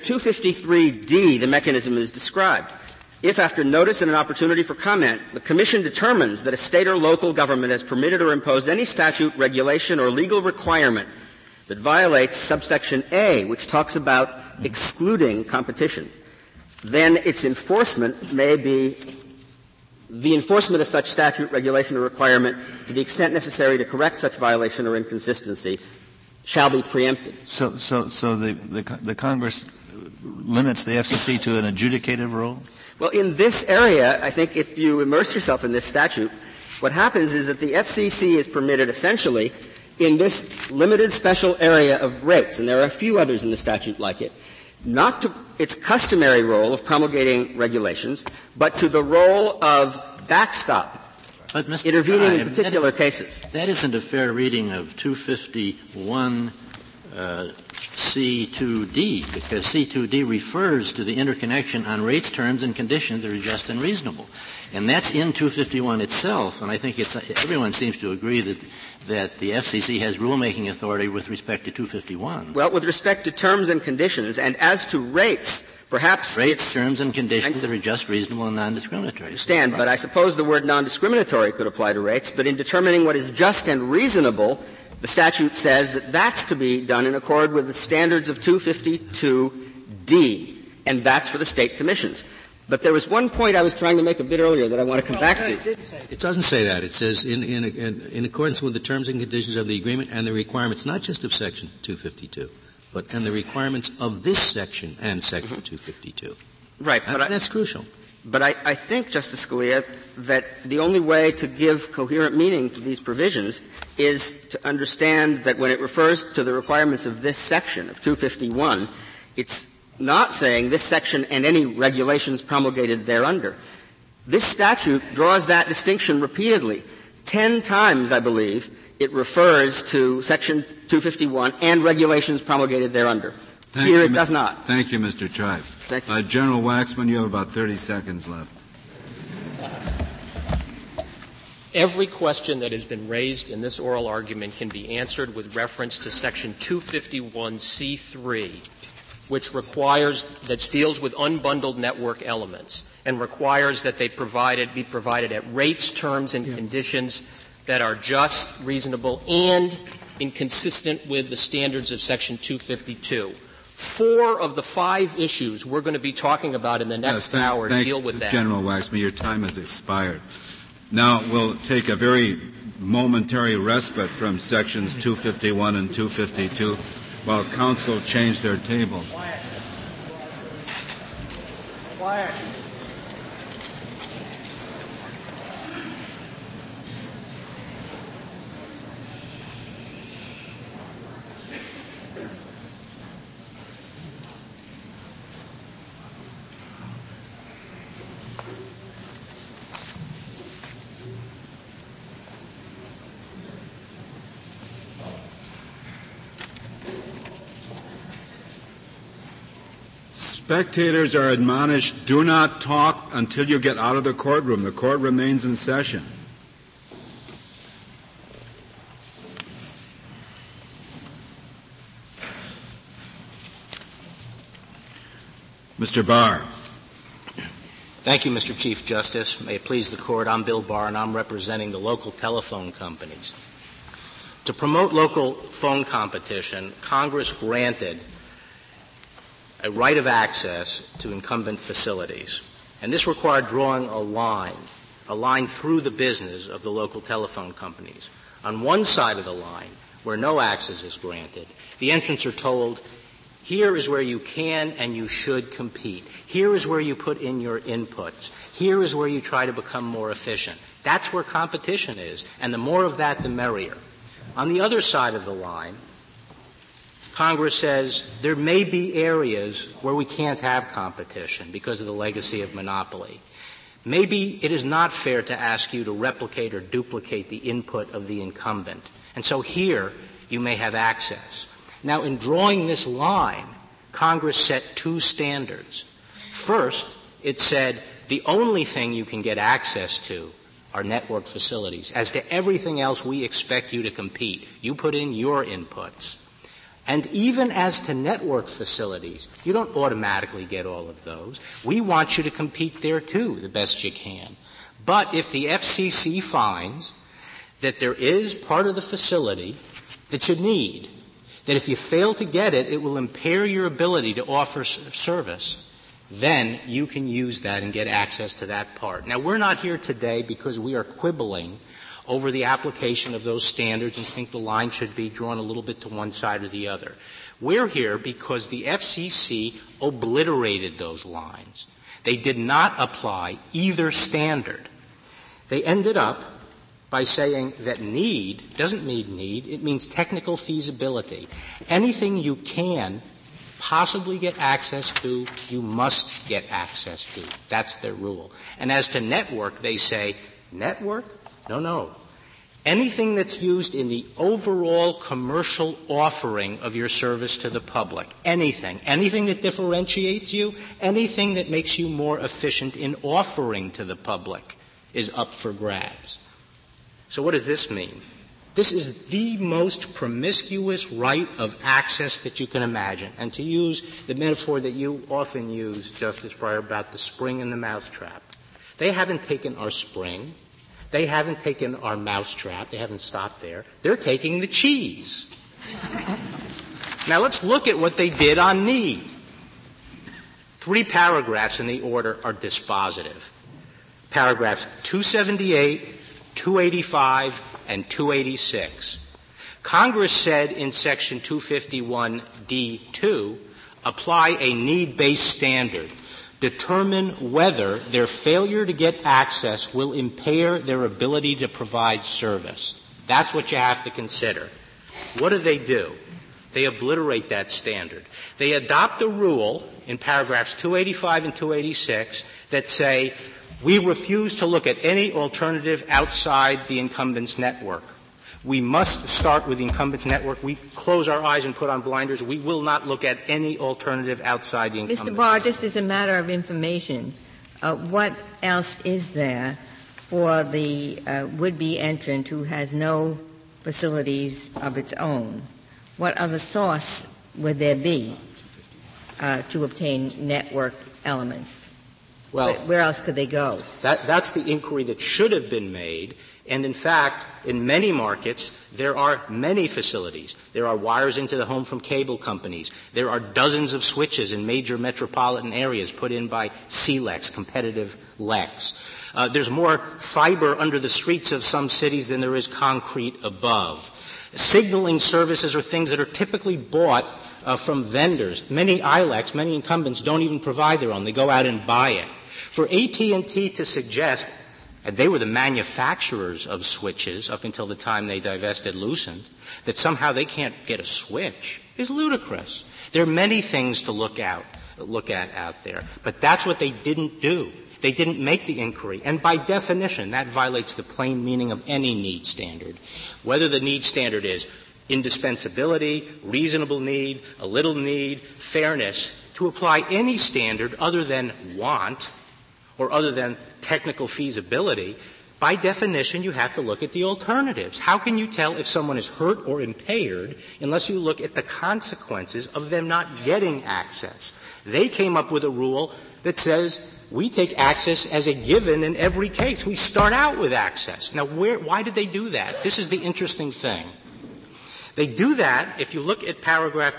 253D, the mechanism is described. If, after notice and an opportunity for comment, the Commission determines that a state or local government has permitted or imposed any statute, regulation, or legal requirement that violates subsection A, which talks about excluding competition, then its enforcement may be the enforcement of such statute, regulation, or requirement to the extent necessary to correct such violation or inconsistency shall be preempted. So the Congress limits the FCC to an adjudicative role? Well, in this area, I think if you immerse yourself in this statute, what happens is that the FCC is permitted essentially in this limited special area of rates, and there are a few others in the statute like it, not to its customary role of promulgating regulations, but to the role of backstop, intervening in particular cases. That isn't a fair reading of 251 C2D, because C2D refers to the interconnection on rates, terms, and conditions that are just and reasonable. And that's in 251 itself, and I think everyone seems to agree that the FCC has rulemaking authority with respect to 251. Well, with respect to terms and conditions, and as to rates, perhaps rates, terms, and conditions that are just, reasonable, and non-discriminatory. I understand, but I suppose the word non-discriminatory could apply to rates, but in determining what is just and reasonable, the statute says that that's to be done in accord with the standards of 252D, and that's for the state commissions. But there was one point I was trying to make a bit earlier that I want to come back to. It doesn't say that. It says in accordance with the terms and conditions of the agreement and the requirements not just of Section 252, but and the requirements of this section and Section 252. Right. That's crucial. But I think, Justice Scalia, that the only way to give coherent meaning to these provisions is to understand that when it refers to the requirements of this section of 251, it's not saying this section and any regulations promulgated thereunder. This statute draws that distinction repeatedly. 10 times, I believe, it refers to Section 251 and regulations promulgated thereunder. Here it does not. Thank you, Mr. Tribe. Thank you. General Waxman, you have about 30 seconds left. Every question that has been raised in this oral argument can be answered with reference to Section 251C3. which deals with unbundled network elements and requires that they be provided at rates, terms, and conditions that are just, reasonable, and inconsistent with the standards of Section 252. 4 of the 5 issues we're going to be talking about in the next hour deal with that. General Waxman, your time has expired. Now we'll take a very momentary respite from Sections 251 and 252 while counsel change their table. Quiet. Spectators are admonished, do not talk until you get out of the courtroom. The court remains in session. Mr. Barr. Thank you, Mr. Chief Justice. May it please the Court, I'm Bill Barr, and I'm representing the local telephone companies. To promote local phone competition, Congress granted a right of access to incumbent facilities. And this required drawing a line through the business of the local telephone companies. On one side of the line, where no access is granted, the entrants are told, here is where you can and you should compete. Here is where you put in your inputs. Here is where you try to become more efficient. That's where competition is, and the more of that, the merrier. On the other side of the line, Congress says there may be areas where we can't have competition because of the legacy of monopoly. Maybe it is not fair to ask you to replicate or duplicate the input of the incumbent. And so here you may have access. Now, in drawing this line, Congress set 2 standards. First, it said the only thing you can get access to are network facilities. As to everything else, we expect you to compete. You put in your inputs. And even as to network facilities, you don't automatically get all of those. We want you to compete there, too, the best you can. But if the FCC finds that there is part of the facility that you need, that if you fail to get it, it will impair your ability to offer service, then you can use that and get access to that part. Now, we're not here today because we are quibbling over the application of those standards and think the line should be drawn a little bit to one side or the other. We're here because the FCC obliterated those lines. They did not apply either standard. They ended up by saying that need doesn't mean need, it means technical feasibility. Anything you can possibly get access to, you must get access to. That's their rule. And as to network, they say, network? No. Anything that's used in the overall commercial offering of your service to the public, anything that differentiates you, anything that makes you more efficient in offering to the public is up for grabs. So what does this mean? This is the most promiscuous right of access that you can imagine. And to use the metaphor that you often use, Justice Breyer, about the spring and the mousetrap, they haven't taken our spring. They haven't taken our mousetrap. They haven't stopped there. They're taking the cheese. Now let's look at what they did on need. 3 paragraphs in the order are dispositive. Paragraphs 278, 285, and 286. Congress said in Section 251D2, apply a need-based standard. Determine whether their failure to get access will impair their ability to provide service. That's what you have to consider. What do? They obliterate that standard. They adopt a rule in paragraphs 285 and 286 that say, we refuse to look at any alternative outside the incumbent's network. We must start with the incumbent's network. We close our eyes and put on blinders. We will not look at any alternative outside the incumbent. Mr. Barr, just as a matter of information, what else is there for the would-be entrant who has no facilities of its own? What other source would there be? to obtain network elements? Well, where else could they go? That's the inquiry that should have been made. And in fact, in many markets, there are many facilities. There are wires into the home from cable companies. There are dozens of switches in major metropolitan areas put in by CLECs, competitive LECs. There's more fiber under the streets of some cities than there is concrete above. Signaling services are things that are typically bought from vendors. Many ILECs, many incumbents don't even provide their own. They go out and buy it. For AT&T to suggest, and they were the manufacturers of switches up until the time they divested Lucent, that somehow they can't get a switch is ludicrous. There are many things to look at out there, but that's what they didn't do. They didn't make the inquiry, and by definition, that violates the plain meaning of any need standard. Whether the need standard is indispensability, reasonable need, a little need, fairness, to apply any standard other than want or other than technical feasibility, by definition, you have to look at the alternatives. How can you tell if someone is hurt or impaired unless you look at the consequences of them not getting access? They came up with a rule that says we take access as a given in every case. We start out with access. Now, why did they do that? This is the interesting thing. They do that, if you look at paragraph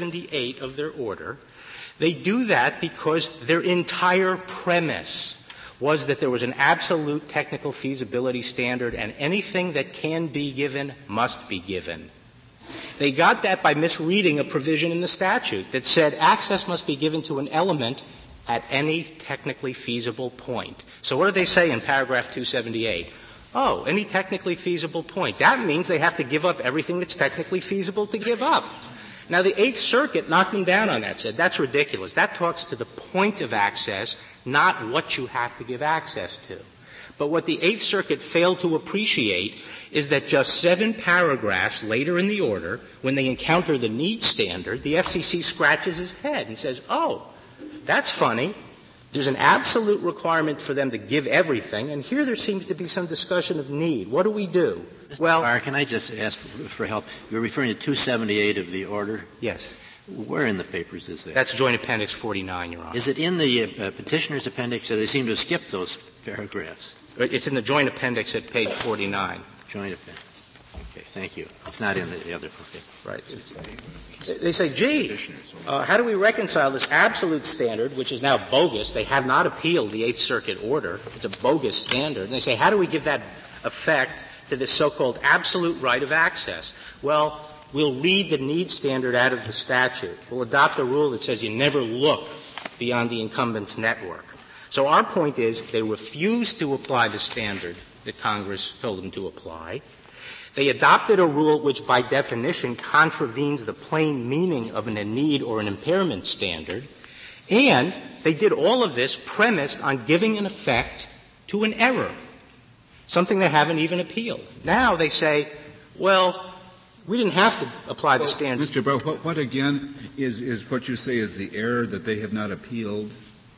278 of their order, they do that because their entire premise was that there was an absolute technical feasibility standard and anything that can be given must be given. They got that by misreading a provision in the statute that said access must be given to an element at any technically feasible point. So what do they say in paragraph 278? Oh, any technically feasible point. That means they have to give up everything that's technically feasible to give up. Now, the Eighth Circuit knocked them down on that, said that's ridiculous. That talks to the point of access, not what you have to give access to. But what the Eighth Circuit failed to appreciate is that just 7 paragraphs later in the order, when they encounter the need standard, the FCC scratches his head and says, oh, that's funny. There's an absolute requirement for them to give everything, and here there seems to be some discussion of need. What do we do? Mr. Barr, can I just ask for help? You're referring to 278 of the order? Yes. Where in the papers is that? That's Joint Appendix 49, Your Honor. Is it in the petitioner's appendix, or they seem to have skipped those paragraphs? It's in the Joint Appendix at page 49. Joint Appendix. Okay, thank you. It's not in the other. Okay. Right. They say, gee, how do we reconcile this absolute standard, which is now bogus? They have not appealed the Eighth Circuit order. It's a bogus standard. And they say, how do we give that effect to this so-called absolute right of access? Well, we'll read the need standard out of the statute. We'll adopt a rule that says you never look beyond the incumbent's network. So our point is they refused to apply the standard that Congress told them to apply. They adopted a rule which by definition contravenes the plain meaning of a need or an impairment standard, and they did all of this premised on giving an effect to an error, something they haven't even appealed. Now they say, well, we didn't have to apply the standard. Mr. Barr, what again is what you say is the error that they have not appealed?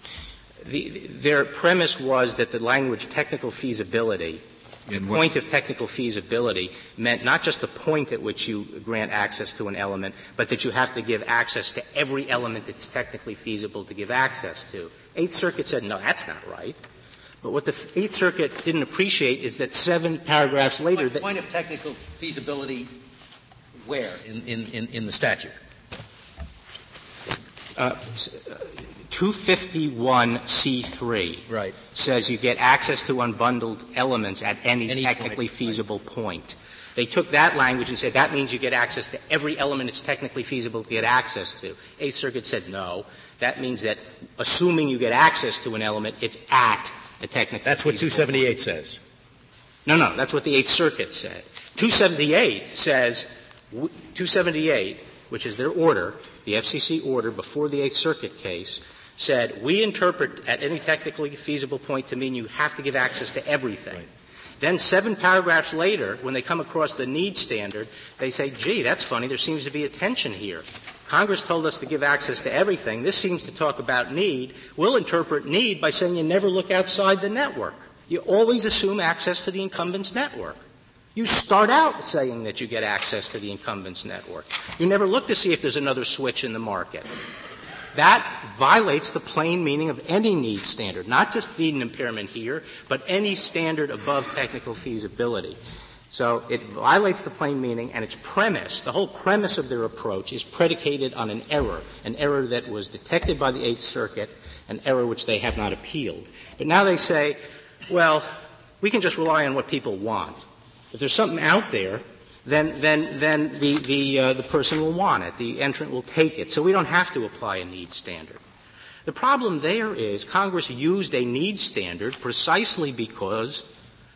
Their premise was that the language technical feasibility, the point of technical feasibility meant not just the point at which you grant access to an element, but that you have to give access to every element that's technically feasible to give access to. Eighth Circuit said, no, that's not right. But what the Eighth Circuit didn't appreciate is that 7 paragraphs later — What point of technical feasibility where in the statute? 251C3 says you get access to unbundled elements at any technically feasible point. They took that language and said that means you get access to every element it's technically feasible to get access to. Eighth Circuit said no. That means that assuming you get access to an element, it's at a technically That's what 278 point. says. No, that's what the Eighth Circuit said. 278 says, 278, which is their order, the FCC order before the Eighth Circuit case, said, we interpret at any technically feasible point to mean you have to give access to everything. Right. Then 7 paragraphs later, when they come across the need standard, they say, gee, that's funny, there seems to be a tension here. Congress told us to give access to everything. This seems to talk about need. We'll interpret need by saying you never look outside the network. You always assume access to the incumbent's network. You start out saying that you get access to the incumbent's network. You never look to see if there's another switch in the market. That violates the plain meaning of any need standard, not just need and impairment here, but any standard above technical feasibility. So it violates the plain meaning, and its premise, the whole premise of their approach, is predicated on an error that was detected by the Eighth Circuit, an error which they have not appealed. But now they say, well, we can just rely on what people want. If there's something out there, then the person will want it. The entrant will take it. So we don't have to apply a need standard. The problem there is Congress used a need standard precisely because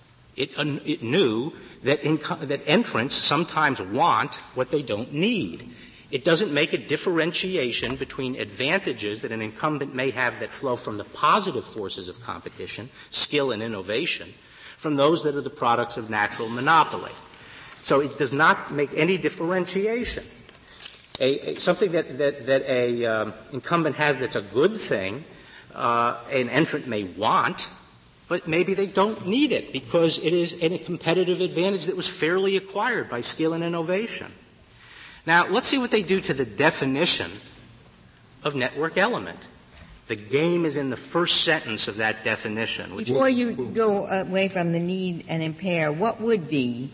it knew that entrants sometimes want what they don't need. It doesn't make a differentiation between advantages that an incumbent may have that flow from the positive forces of competition, skill and innovation, from those that are the products of natural monopoly. So it does not make any differentiation. Something that a incumbent has that's a good thing, an entrant may want, but maybe they don't need it because it is a competitive advantage that was fairly acquired by skill and innovation. Now, let's see what they do to the definition of network element. The game is in the first sentence of that definition. Before you go away from the need and impair, what would be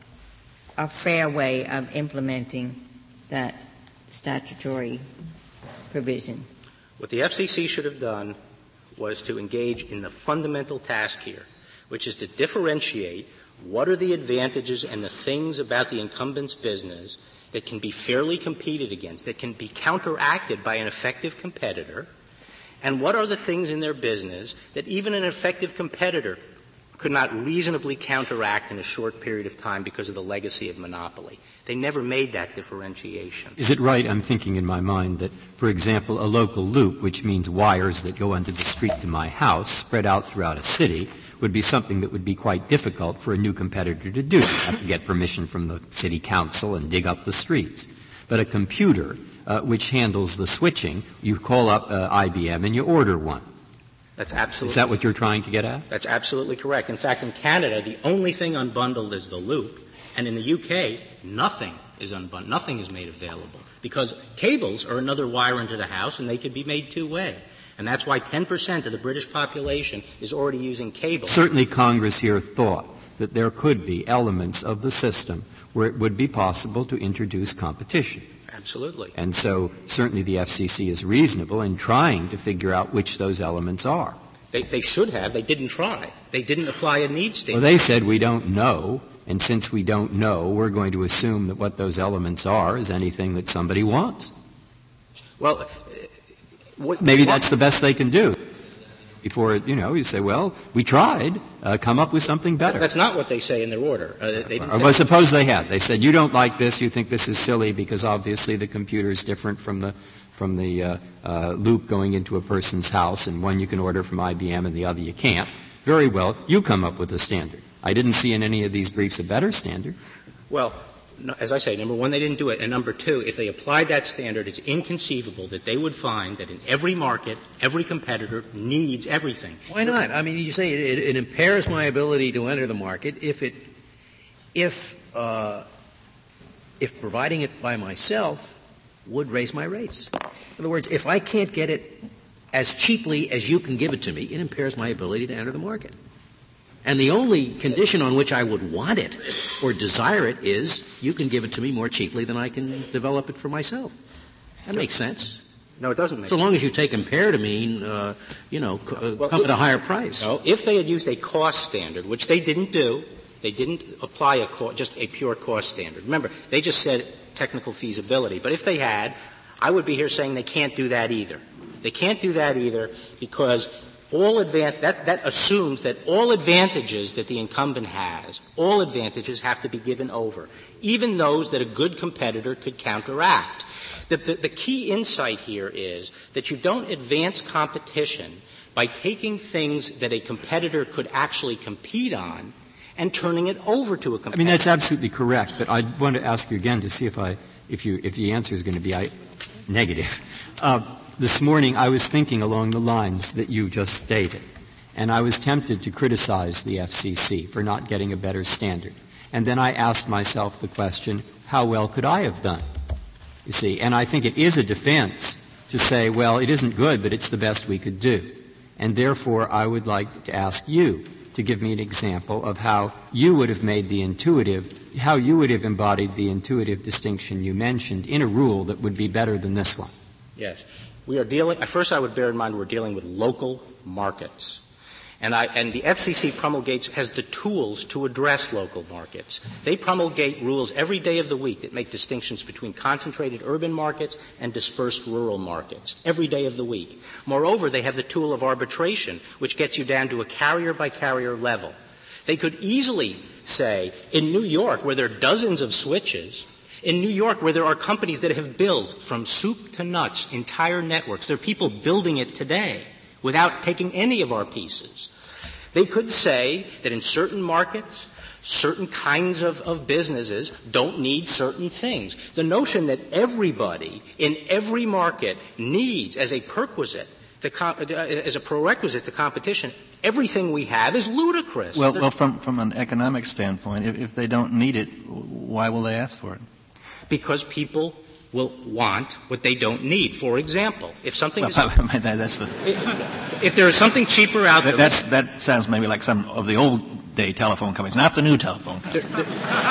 a fair way of implementing that statutory provision? What the FCC should have done was to engage in the fundamental task here, which is to differentiate what are the advantages and the things about the incumbent's business that can be fairly competed against, that can be counteracted by an effective competitor, and what are the things in their business that even an effective competitor could not reasonably counteract in a short period of time because of the legacy of monopoly. They never made that differentiation. Is it right, I'm thinking in my mind, that, for example, a local loop, which means wires that go under the street to my house, spread out throughout a city, would be something that would be quite difficult for a new competitor to do. You have to get permission from the city council and dig up the streets. But a computer, which handles the switching, you call up IBM and you order one. That's absolutely. Is that what you're trying to get at? That's absolutely correct. In fact, in Canada, the only thing unbundled is the loop, and in the UK, nothing is unbundled. Nothing is made available because cables are another wire into the house, and they could be made two-way. And that's why 10% of the British population is already using cable. Certainly Congress here thought that there could be elements of the system where it would be possible to introduce competition. Absolutely. And so certainly the FCC is reasonable in trying to figure out which those elements are. They should have. They didn't try. They didn't apply a need standard. Well, they said we don't know, and since we don't know, we're going to assume that what those elements are is anything that somebody wants. Well, maybe that's the best they can do. Before, you say, well, we tried, come up with something better. That's not what they say in their order. Well, suppose they had. They said, you don't like this, you think this is silly because obviously the computer is different from the loop going into a person's house, and one you can order from IBM and the other you can't. Very well, you come up with a standard. I didn't see in any of these briefs a better standard. Well, as I say, number one, they didn't do it. And number two, if they applied that standard, it's inconceivable that they would find that in every market, every competitor needs everything. Why not? I mean, you say it impairs my ability to enter the market if providing it by myself would raise my rates. In other words, if I can't get it as cheaply as you can give it to me, it impairs my ability to enter the market. And the only condition on which I would want it or desire it is you can give it to me more cheaply than I can develop it for myself. That makes sense. No, it doesn't make sense. So long as you take impair to mean, come at a higher price. No, if they had used a cost standard, which they didn't do, they didn't apply just a pure cost standard. Remember, they just said technical feasibility. But if they had, I would be here saying they can't do that either. They can't do that either because that assumes that all advantages that the incumbent has, all advantages have to be given over, even those that a good competitor could counteract. The key insight here is that you don't advance competition by taking things that a competitor could actually compete on and turning it over to a competitor. I mean, that's absolutely correct, but I want to ask you again to see if the answer is going to be negative. This morning I was thinking along the lines that you just stated, and I was tempted to criticize the FCC for not getting a better standard. And then I asked myself the question, how well could I have done? You see, and I think it is a defense to say, well, it isn't good, but it's the best we could do. And therefore, I would like to ask you to give me an example of how you would have embodied the intuitive distinction you mentioned in a rule that would be better than this one. Yes. First I would bear in mind we're dealing with local markets. And the FCC has the tools to address local markets. They promulgate rules every day of the week that make distinctions between concentrated urban markets and dispersed rural markets every day of the week. Moreover, they have the tool of arbitration, which gets you down to a carrier-by-carrier level. They could easily say, in New York, where there are dozens of switches, in New York, where there are companies that have built from soup to nuts entire networks, there are people building it today without taking any of our pieces. They could say that in certain markets, certain kinds of businesses don't need certain things. The notion that everybody in every market needs as a prerequisite to competition, everything we have is ludicrous. Well, from an economic standpoint, if they don't need it, why will they ask for it? Because people will want what they don't need. For example, if something if there is something cheaper out there. That sounds maybe like some of the old day telephone companies, not the new telephone companies. There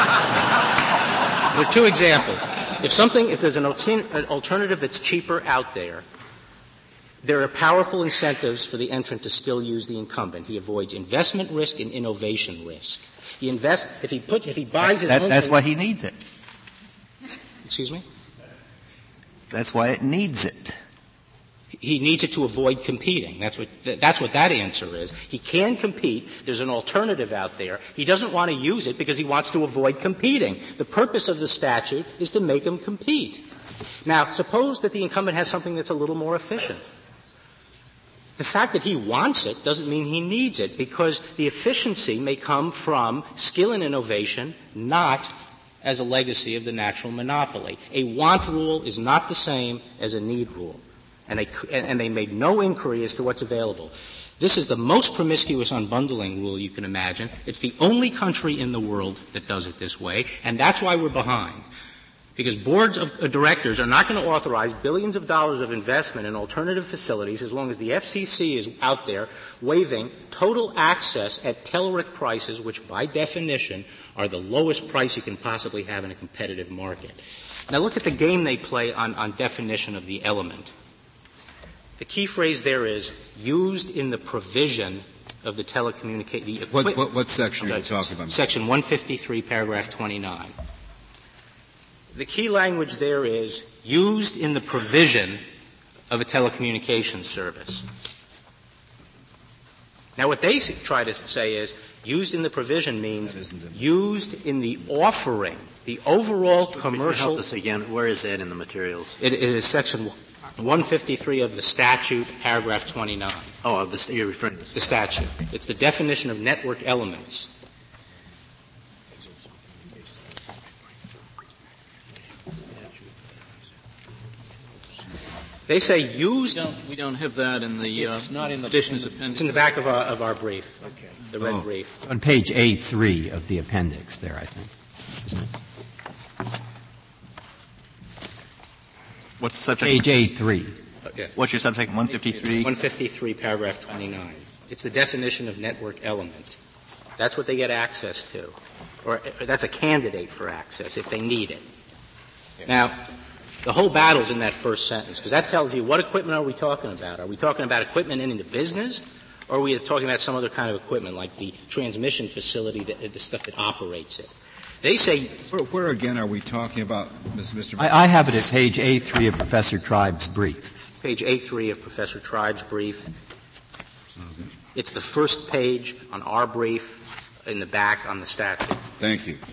are two examples. If there's an alternative that's cheaper out there are powerful incentives for the entrant to still use the incumbent. He avoids investment risk and innovation risk. If he buys his own. That's why he needs it. Excuse me? That's why it needs it. He needs it to avoid competing. That's what that answer is. He can compete. There's an alternative out there. He doesn't want to use it because he wants to avoid competing. The purpose of the statute is to make him compete. Now, suppose that the incumbent has something that's a little more efficient. The fact that he wants it doesn't mean he needs it, because the efficiency may come from skill and innovation, not as a legacy of the natural monopoly. A want rule is not the same as a need rule. And they made no inquiry as to what's available. This is the most promiscuous unbundling rule you can imagine. It's the only country in the world that does it this way, and that's why we're behind. Because boards of directors are not going to authorize billions of dollars of investment in alternative facilities as long as the FCC is out there waiving total access at Telerik prices, which by definition are the lowest price you can possibly have in a competitive market. Now look at the game they play on definition of the element. The key phrase there is used in the provision of the telecommunication. What section are you talking about? Section 153, paragraph 29. The key language there is used in the provision of a telecommunications service. Now what they try to say is used in the provision means used in the offering, the overall commercial. Help us again. Where is that in the materials? It is section 153 of the statute, paragraph 29. Oh, you're referring to the statute. It's the definition of network elements. They say used. We don't have that in the petitioner's appendix. It's in the back of our brief. Okay. The red brief. On page A3 of the appendix there, I think. Isn't it? What's the subject? Page A3. Okay. What's your subject? 153? 153, paragraph 29. It's the definition of network element. That's what they get access to. Or that's a candidate for access if they need it. Yeah. Now, the whole battle's in that first sentence, because that tells you what equipment are we talking about. Are we talking about equipment in the business, or are we talking about some other kind of equipment like the transmission facility, the stuff that operates it? They say... Where again are we talking about, Mr. I have it at page A3 of Professor Tribe's brief. Page A3 of Professor Tribe's brief. Okay. It's the first page on our brief, in the back on the statute. Thank you.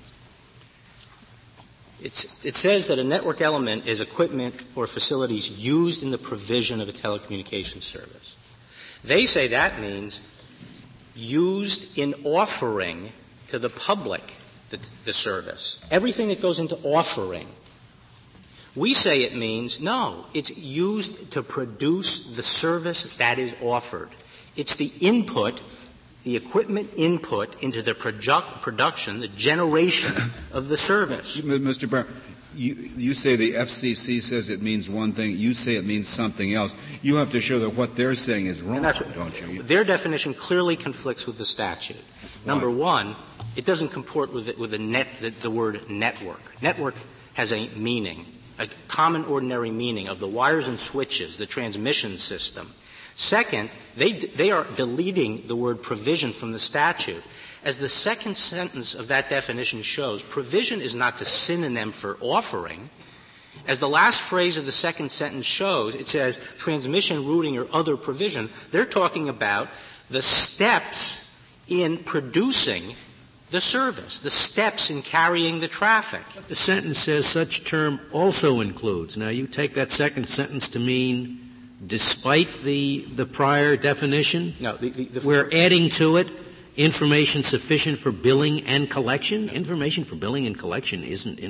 It says that a network element is equipment or facilities used in the provision of a telecommunications service. They say that means used in offering to the public the service. Everything that goes into offering. We say it means, no, it's used to produce the service that is offered. It's the input, the equipment input into the production, the generation of the service. Mr. Brown, you say the FCC says it means one thing, you say it means something else. You have to show that what they're saying is wrong, don't you? Their definition clearly conflicts with the statute. Number one, it doesn't comport with the word network. Network has a meaning, a common ordinary meaning of the wires and switches, the transmission system. Second, they are deleting the word provision from the statute. As the second sentence of that definition shows, provision is not the synonym for offering. As the last phrase of the second sentence shows, it says transmission, routing, or other provision. They're talking about the steps in producing the service, the steps in carrying the traffic. But the sentence says such term also includes. Now, you take that second sentence to mean despite the prior definition? No. We're adding to it information sufficient for billing and collection? Information for billing and collection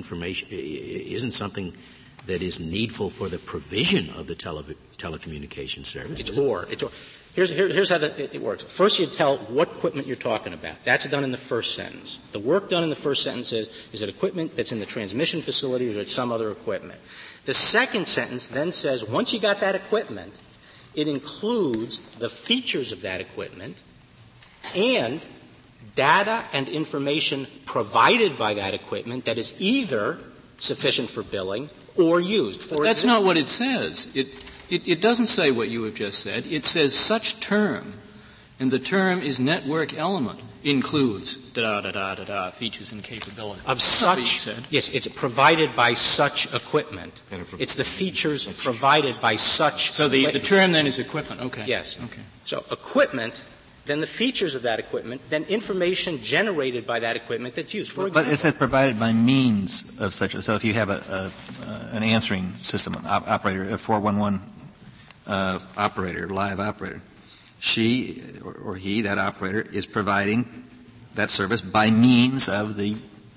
isn't something that is needful for the provision of the telecommunication service. It's or. Here's how it works. First, you tell what equipment you're talking about. That's done in the first sentence. The work done in the first sentence is it equipment that's in the transmission facility or is it some other equipment? The second sentence then says once you got that equipment, it includes the features of that equipment and data and information provided by that equipment that is either sufficient for billing or used. But that's not what it says. It doesn't say what you have just said. It says such term, and the term is network element, includes features and capability. Of such, yes, it's provided by such equipment. It's the features provided by such So the term then is equipment, okay. Yes. Okay. So equipment, then the features of that equipment, then information generated by that equipment that's used. For example, but it says provided by means of such. So if you have an answering system, an operator, a 411 operator, live operator, she or he, that operator, is providing that service by means of the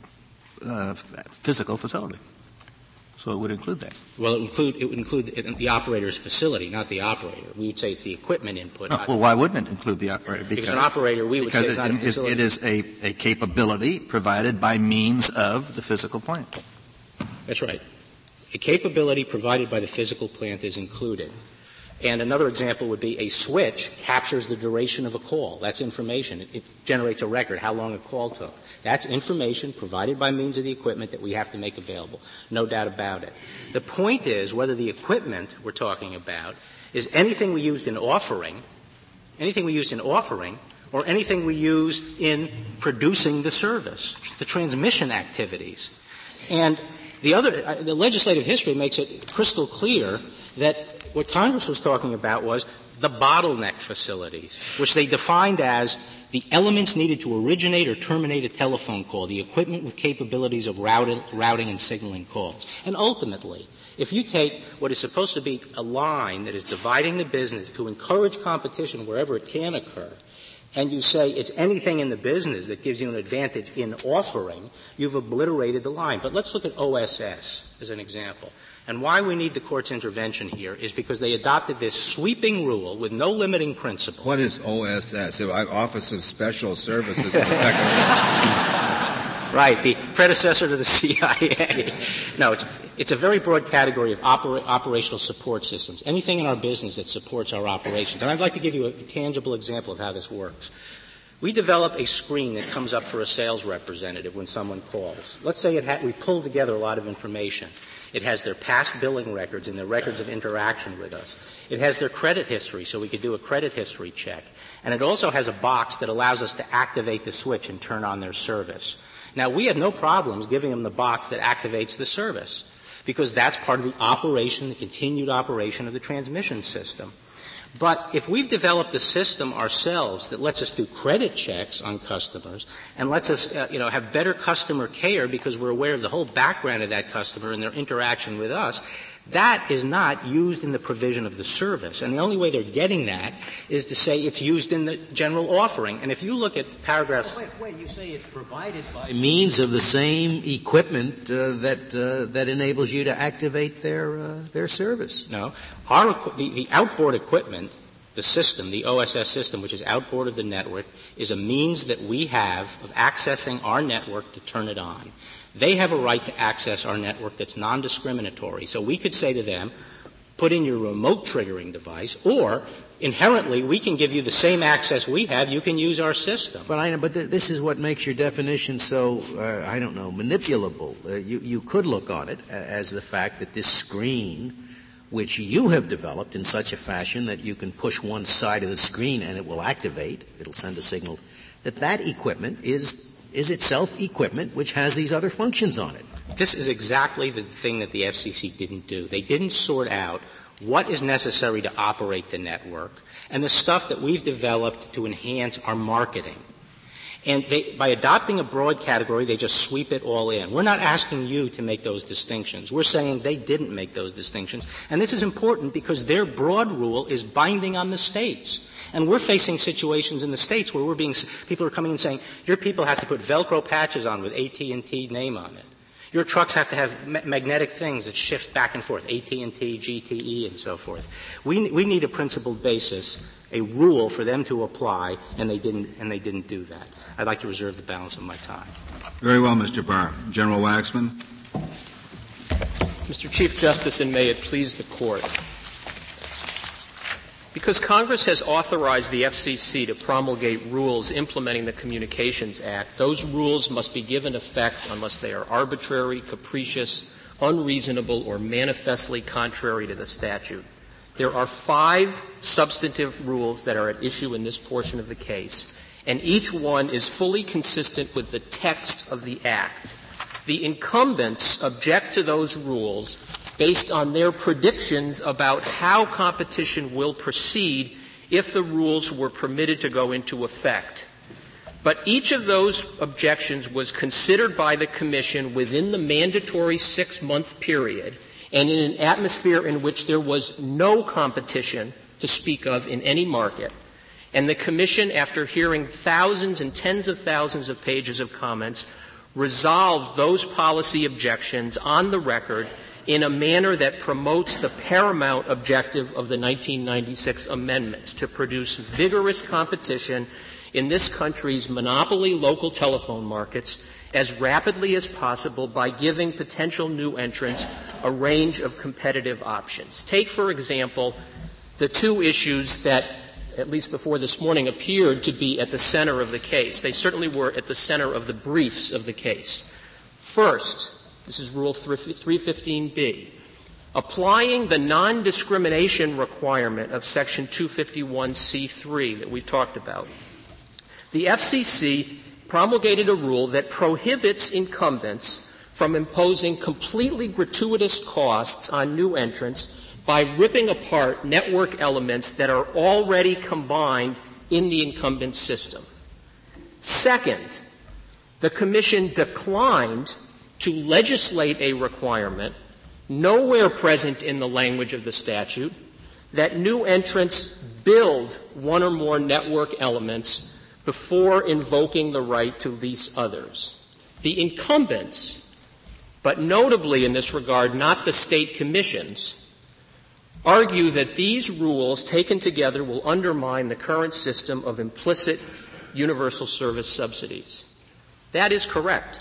physical facility. So it would include that. Well, it would include the operator's facility, not the operator. We would say it's the equipment input. Well, why wouldn't it include the operator? Because an operator, we would say it's not a facility. It is a capability provided by means of the physical plant. That's right. A capability provided by the physical plant is included. And another example would be a switch captures the duration of a call. That's information. It generates a record, how long a call took. That's information provided by means of the equipment that we have to make available. No doubt about it. The point is whether the equipment we're talking about is anything we used in offering, or anything we use in producing the service, the transmission activities. And the legislative history makes it crystal clear that what Congress was talking about was the bottleneck facilities, which they defined as the elements needed to originate or terminate a telephone call, the equipment with capabilities of routing and signaling calls. And ultimately, if you take what is supposed to be a line that is dividing the business to encourage competition wherever it can occur, and you say it's anything in the business that gives you an advantage in offering, you've obliterated the line. But let's look at OSS as an example. And why we need the Court's intervention here is because they adopted this sweeping rule with no limiting principle. What is OSS? Office of Special Services. Right, the predecessor to the CIA. No, it's a very broad category of operational support systems. Anything in our business that supports our operations. And I'd like to give you a tangible example of how this works. We develop a screen that comes up for a sales representative when someone calls. Let's say we pulled together a lot of information. It has their past billing records and their records of interaction with us. It has their credit history, so we could do a credit history check. And it also has a box that allows us to activate the switch and turn on their service. Now, we have no problems giving them the box that activates the service because that's part of the continued operation of the transmission system. But if we've developed a system ourselves that lets us do credit checks on customers and lets us, have better customer care because we're aware of the whole background of that customer and their interaction with us, that is not used in the provision of the service. And the only way they're getting that is to say it's used in the general offering. And if you look at paragraphs... Wait, you say it's provided by means of the same equipment that enables you to activate their service. No. The outboard equipment the system, the OSS system, which is outboard of the network, is a means that we have of accessing our network to turn it on. They have a right to access our network that's non-discriminatory. So we could say to them, put in your remote triggering device, or inherently we can give you the same access we have. You can use our system. But this is what makes your definition so, manipulable. You could look on it as the fact that this screen, which you have developed in such a fashion that you can push one side of the screen and it will activate, it'll send a signal, that equipment is itself equipment which has these other functions on it. This is exactly the thing that the FCC didn't do. They didn't sort out what is necessary to operate the network and the stuff that we've developed to enhance our marketing. And by adopting a broad category, they just sweep it all in. We're not asking you to make those distinctions. We're saying they didn't make those distinctions. And this is important because their broad rule is binding on the states. And we're facing situations in the states where people are coming and saying, your people have to put Velcro patches on with AT&T name on it. Your trucks have to have magnetic things that shift back and forth, AT&T, GTE, and so forth. We need a principled basis, a rule for them to apply, and they didn't do that. I'd like to reserve the balance of my time. Very well, Mr. Barr. General Waxman. Mr. Chief Justice, and may it please the Court. Because Congress has authorized the FCC to promulgate rules implementing the Communications Act, those rules must be given effect unless they are arbitrary, capricious, unreasonable, or manifestly contrary to the statute. There are 5 substantive rules that are at issue in this portion of the case, and each one is fully consistent with the text of the Act. The incumbents object to those rules based on their predictions about how competition will proceed if the rules were permitted to go into effect. But each of those objections was considered by the Commission within the mandatory 6-month period and in an atmosphere in which there was no competition to speak of in any market. And the Commission, after hearing thousands and tens of thousands of pages of comments, resolved those policy objections on the record in a manner that promotes the paramount objective of the 1996 amendments, to produce vigorous competition in this country's monopoly local telephone markets as rapidly as possible by giving potential new entrants a range of competitive options. Take, for example, the 2 issues that, at least before this morning, appeared to be at the center of the case. They certainly were at the center of the briefs of the case. First, this is Rule 315B. Applying the non-discrimination requirement of Section 251C3 that we've talked about, the FCC promulgated a rule that prohibits incumbents from imposing completely gratuitous costs on new entrants by ripping apart network elements that are already combined in the incumbent system. Second, the Commission declined to legislate a requirement, nowhere present in the language of the statute, that new entrants build one or more network elements before invoking the right to lease others. The incumbents, but notably in this regard not the state commissions, argue that these rules taken together will undermine the current system of implicit universal service subsidies. That is correct.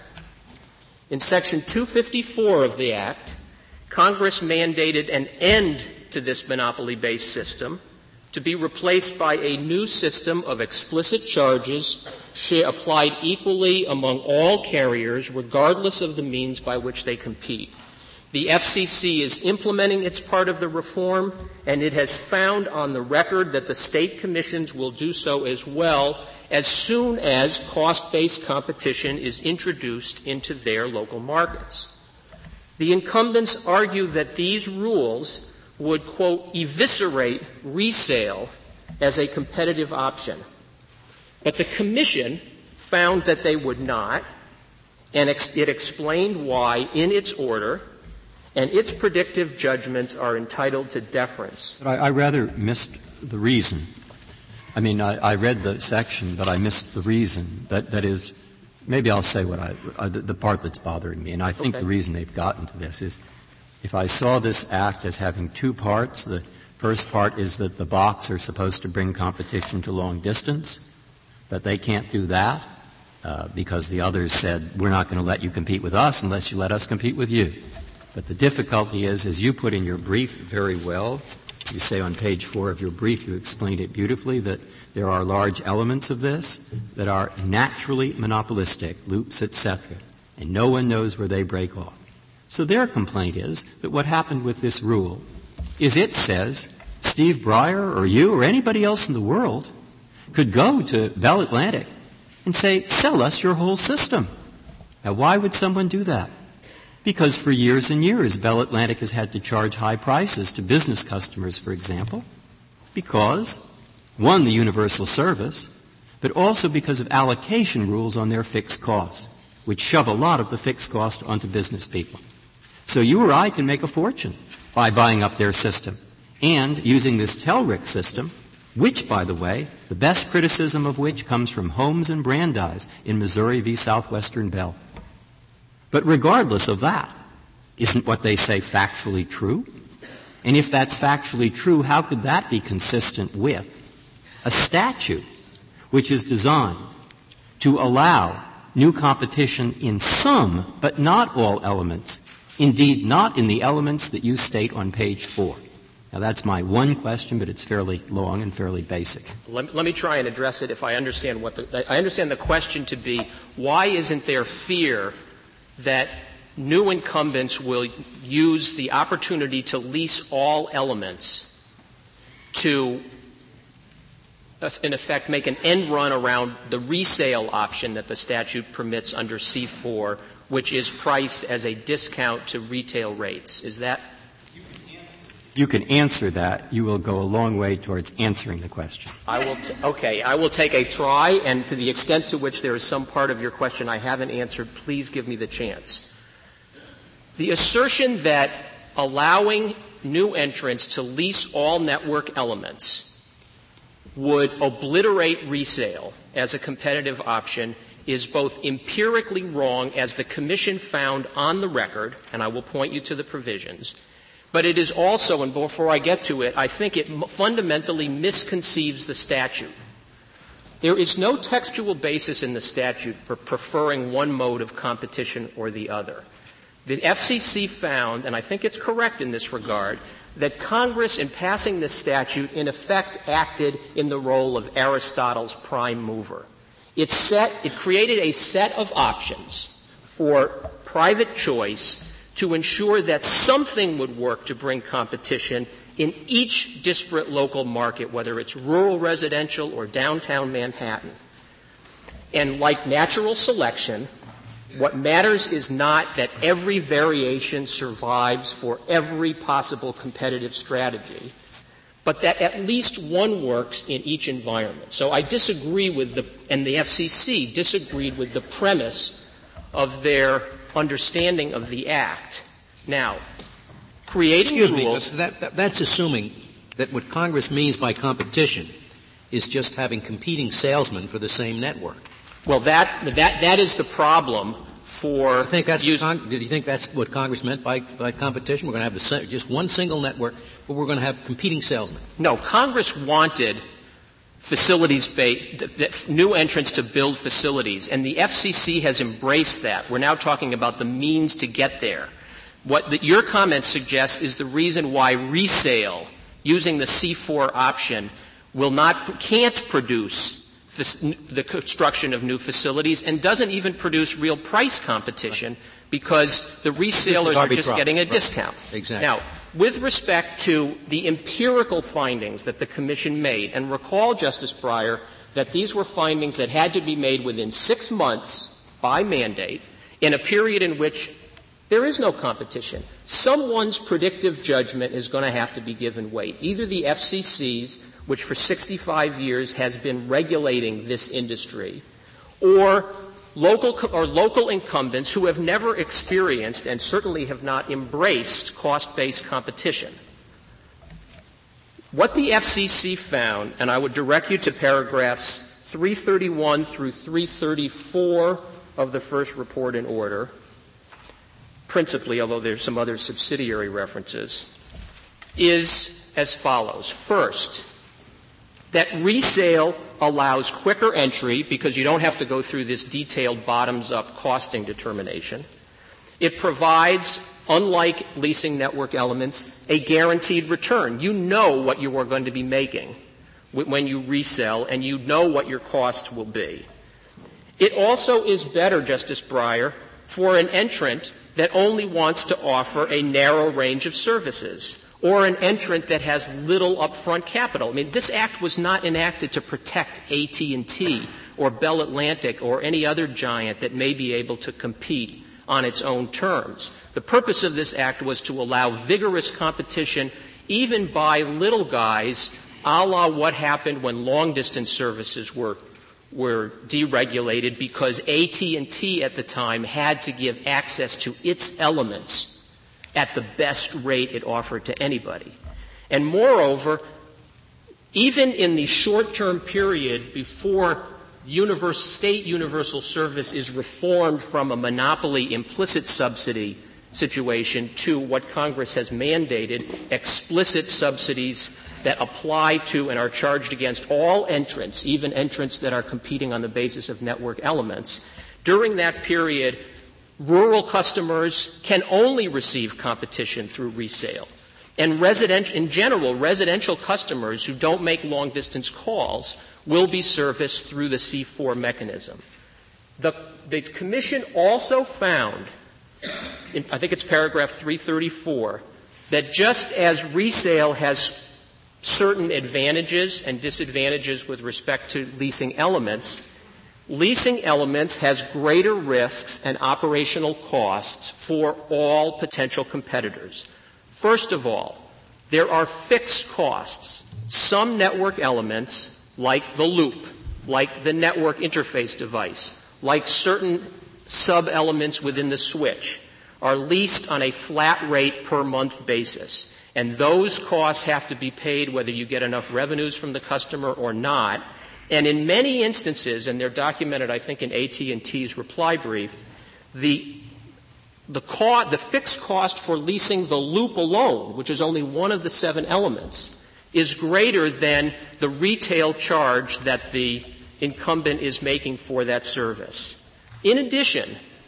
In Section 254 of the Act, Congress mandated an end to this monopoly-based system to be replaced by a new system of explicit charges applied equally among all carriers regardless of the means by which they compete. The FCC is implementing its part of the reform, and it has found on the record that the state commissions will do so as well as soon as cost-based competition is introduced into their local markets. The incumbents argue that these rules would, quote, eviscerate resale as a competitive option. But the Commission found that they would not, and it explained why in its order, and its predictive judgments are entitled to deference. But I rather missed the reason. I mean, I read the section, but I missed the reason. That is, maybe I'll say the part that's bothering me. And I think the reason they've gotten to this is, if I saw this Act as having 2 parts, the First part is that the box are supposed to bring competition to long distance, but they can't do that because the others said, we're not going to let you compete with us unless you let us compete with you. But the difficulty is, as you put in your brief very well, you say on page 4 of your brief, you explained it beautifully, that there are large elements of this that are naturally monopolistic, loops, etc., and no one knows where they break off. So their complaint is that what happened with this rule is it says Steve Breyer or you or anybody else in the world could go to Bell Atlantic and say, sell us your whole system. Now, why would someone do that? Because for years and years, Bell Atlantic has had to charge high prices to business customers, for example, because, one, the universal service, but also because of allocation rules on their fixed costs, which shove a lot of the fixed cost onto business people. So you or I can make a fortune by buying up their system and using this Telric system, which, by the way, the best criticism of which comes from Holmes and Brandeis in Missouri v. Southwestern Bell. But regardless of that, isn't what they say factually true? And if that's factually true, how could that be consistent with a statute which is designed to allow new competition in some, but not all elements, indeed not in the elements that you state on page 4? Now, that's my one question, but it's fairly long and fairly basic. Let me try and address it if I understand I understand the question to be, why isn't there fear that new incumbents will use the opportunity to lease all elements to, in effect, make an end run around the resale option that the statute permits under C4, which is priced as a discount to retail rates? Is that? You can answer that. You will go a long way towards answering the question. I will take a try, and to the extent to which there is some part of your question I haven't answered, please give me the chance. The assertion that allowing new entrants to lease all network elements would obliterate resale as a competitive option is both empirically wrong, as the Commission found on the record, and I will point you to the provisions, but it is also, and before I get to it, I think it fundamentally misconceives the statute. There is no textual basis in the statute for preferring one mode of competition or the other. The FCC found, and I think it's correct in this regard, that Congress, in passing this statute, in effect acted in the role of Aristotle's prime mover. It created a set of options for private choice to ensure that something would work to bring competition in each disparate local market, whether it's rural residential or downtown Manhattan. And like natural selection, what matters is not that every variation survives for every possible competitive strategy, but that at least one works in each environment. So I disagree with and the FCC disagreed with the premise of their understanding of the Act. Now, creating rules... That's assuming that what Congress means by competition is just having competing salesmen for the same network. Well, that is the problem for... Do you think that's what Congress meant by competition? We're going to have just one single network, but we're going to have competing salesmen. No, Congress wanted facilities-based, new entrants to build facilities, and the FCC has embraced that. We're now talking about the means to get there. What your comment suggests is the reason why resale, using the C4 option, can't produce the construction of new facilities and doesn't even produce real price competition because the resellers are just getting a discount. Exactly. Now, with respect to the empirical findings that the Commission made, and recall, Justice Breyer, that these were findings that had to be made within 6 months by mandate in a period in which there is no competition. Someone's predictive judgment is going to have to be given weight. Either the FCC's, which for 65 years has been regulating this industry, or local incumbents who have never experienced and certainly have not embraced cost-based competition. What the FCC found, and I would direct you to paragraphs 331 through 334 of the first report in order, principally, although there's some other subsidiary references, is as follows. First, that resale allows quicker entry because you don't have to go through this detailed bottoms-up costing determination. It provides, unlike leasing network elements, a guaranteed return. You know what you are going to be making when you resell, and you know what your cost will be. It also is better, Justice Breyer, for an entrant that only wants to offer a narrow range of services, or an entrant that has little upfront capital. I mean, this act was not enacted to protect AT&T or Bell Atlantic or any other giant that may be able to compete on its own terms. The purpose of this act was to allow vigorous competition even by little guys, a la what happened when long-distance services were deregulated because AT&T at the time had to give access to its elements at the best rate it offered to anybody. And moreover, even in the short-term period before state universal service is reformed from a monopoly implicit subsidy situation to what Congress has mandated, explicit subsidies that apply to and are charged against all entrants, even entrants that are competing on the basis of network elements. During that period, rural customers can only receive competition through resale. And in general, residential customers who don't make long-distance calls will be serviced through the C4 mechanism. The Commission also found, I think it's paragraph 334, that just as resale has certain advantages and disadvantages with respect to leasing elements has greater risks and operational costs for all potential competitors. First of all, there are fixed costs. Some network elements, like the loop, like the network interface device, like certain sub-elements within the switch, are leased on a flat rate per month basis. And those costs have to be paid whether you get enough revenues from the customer or not. And in many instances, and they're documented, I think, in AT&T's reply brief, the fixed cost for leasing the loop alone, which is only one of the 7 elements, is greater than the retail charge that the incumbent is making for that service. In addition,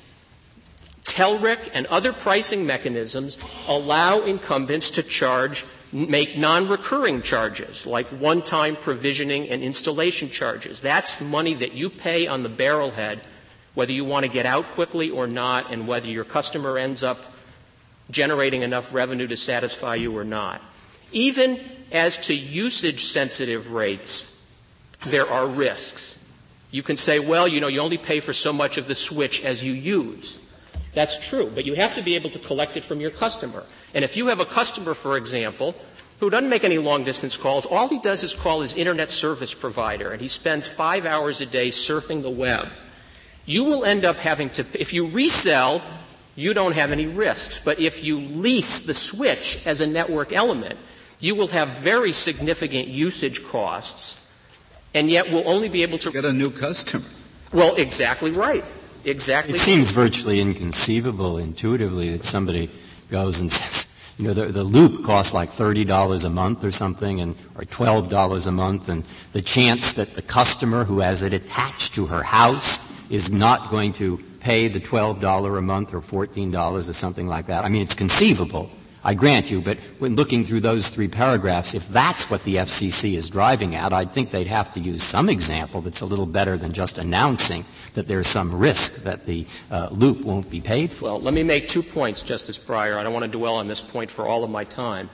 TELRIC and other pricing mechanisms allow incumbents to make non-recurring charges, like one-time provisioning and installation charges. That's money that you pay on the barrelhead, whether you want to get out quickly or not, and whether your customer ends up generating enough revenue to satisfy you or not. Even as to usage-sensitive rates, there are risks. You can say, well, you only pay for so much of the switch as you use. That's true, but you have to be able to collect it from your customer. And if you have a customer, for example, who doesn't make any long-distance calls, all he does is call his internet service provider, and he spends 5 hours a day surfing the web, you will end up having to, if you resell, you don't have any risks. But if you lease the switch as a network element, you will have very significant usage costs, and yet will only be able to get a new customer. Well, exactly right. Exactly. It seems virtually inconceivable intuitively that somebody goes and says, the loop costs like $30 a month or something, or $12 a month, and the chance that the customer who has it attached to her house is not going to pay the $12 a month or $14 or something like that. I mean, it's conceivable, I grant you, but when looking through those 3 paragraphs, if that's what the FCC is driving at, I'd think they'd have to use some example that's a little better than just announcing that there's some risk that the loop won't be paid for. Well, let me make 2 points, Justice Breyer. I don't want to dwell on this point for all of my time.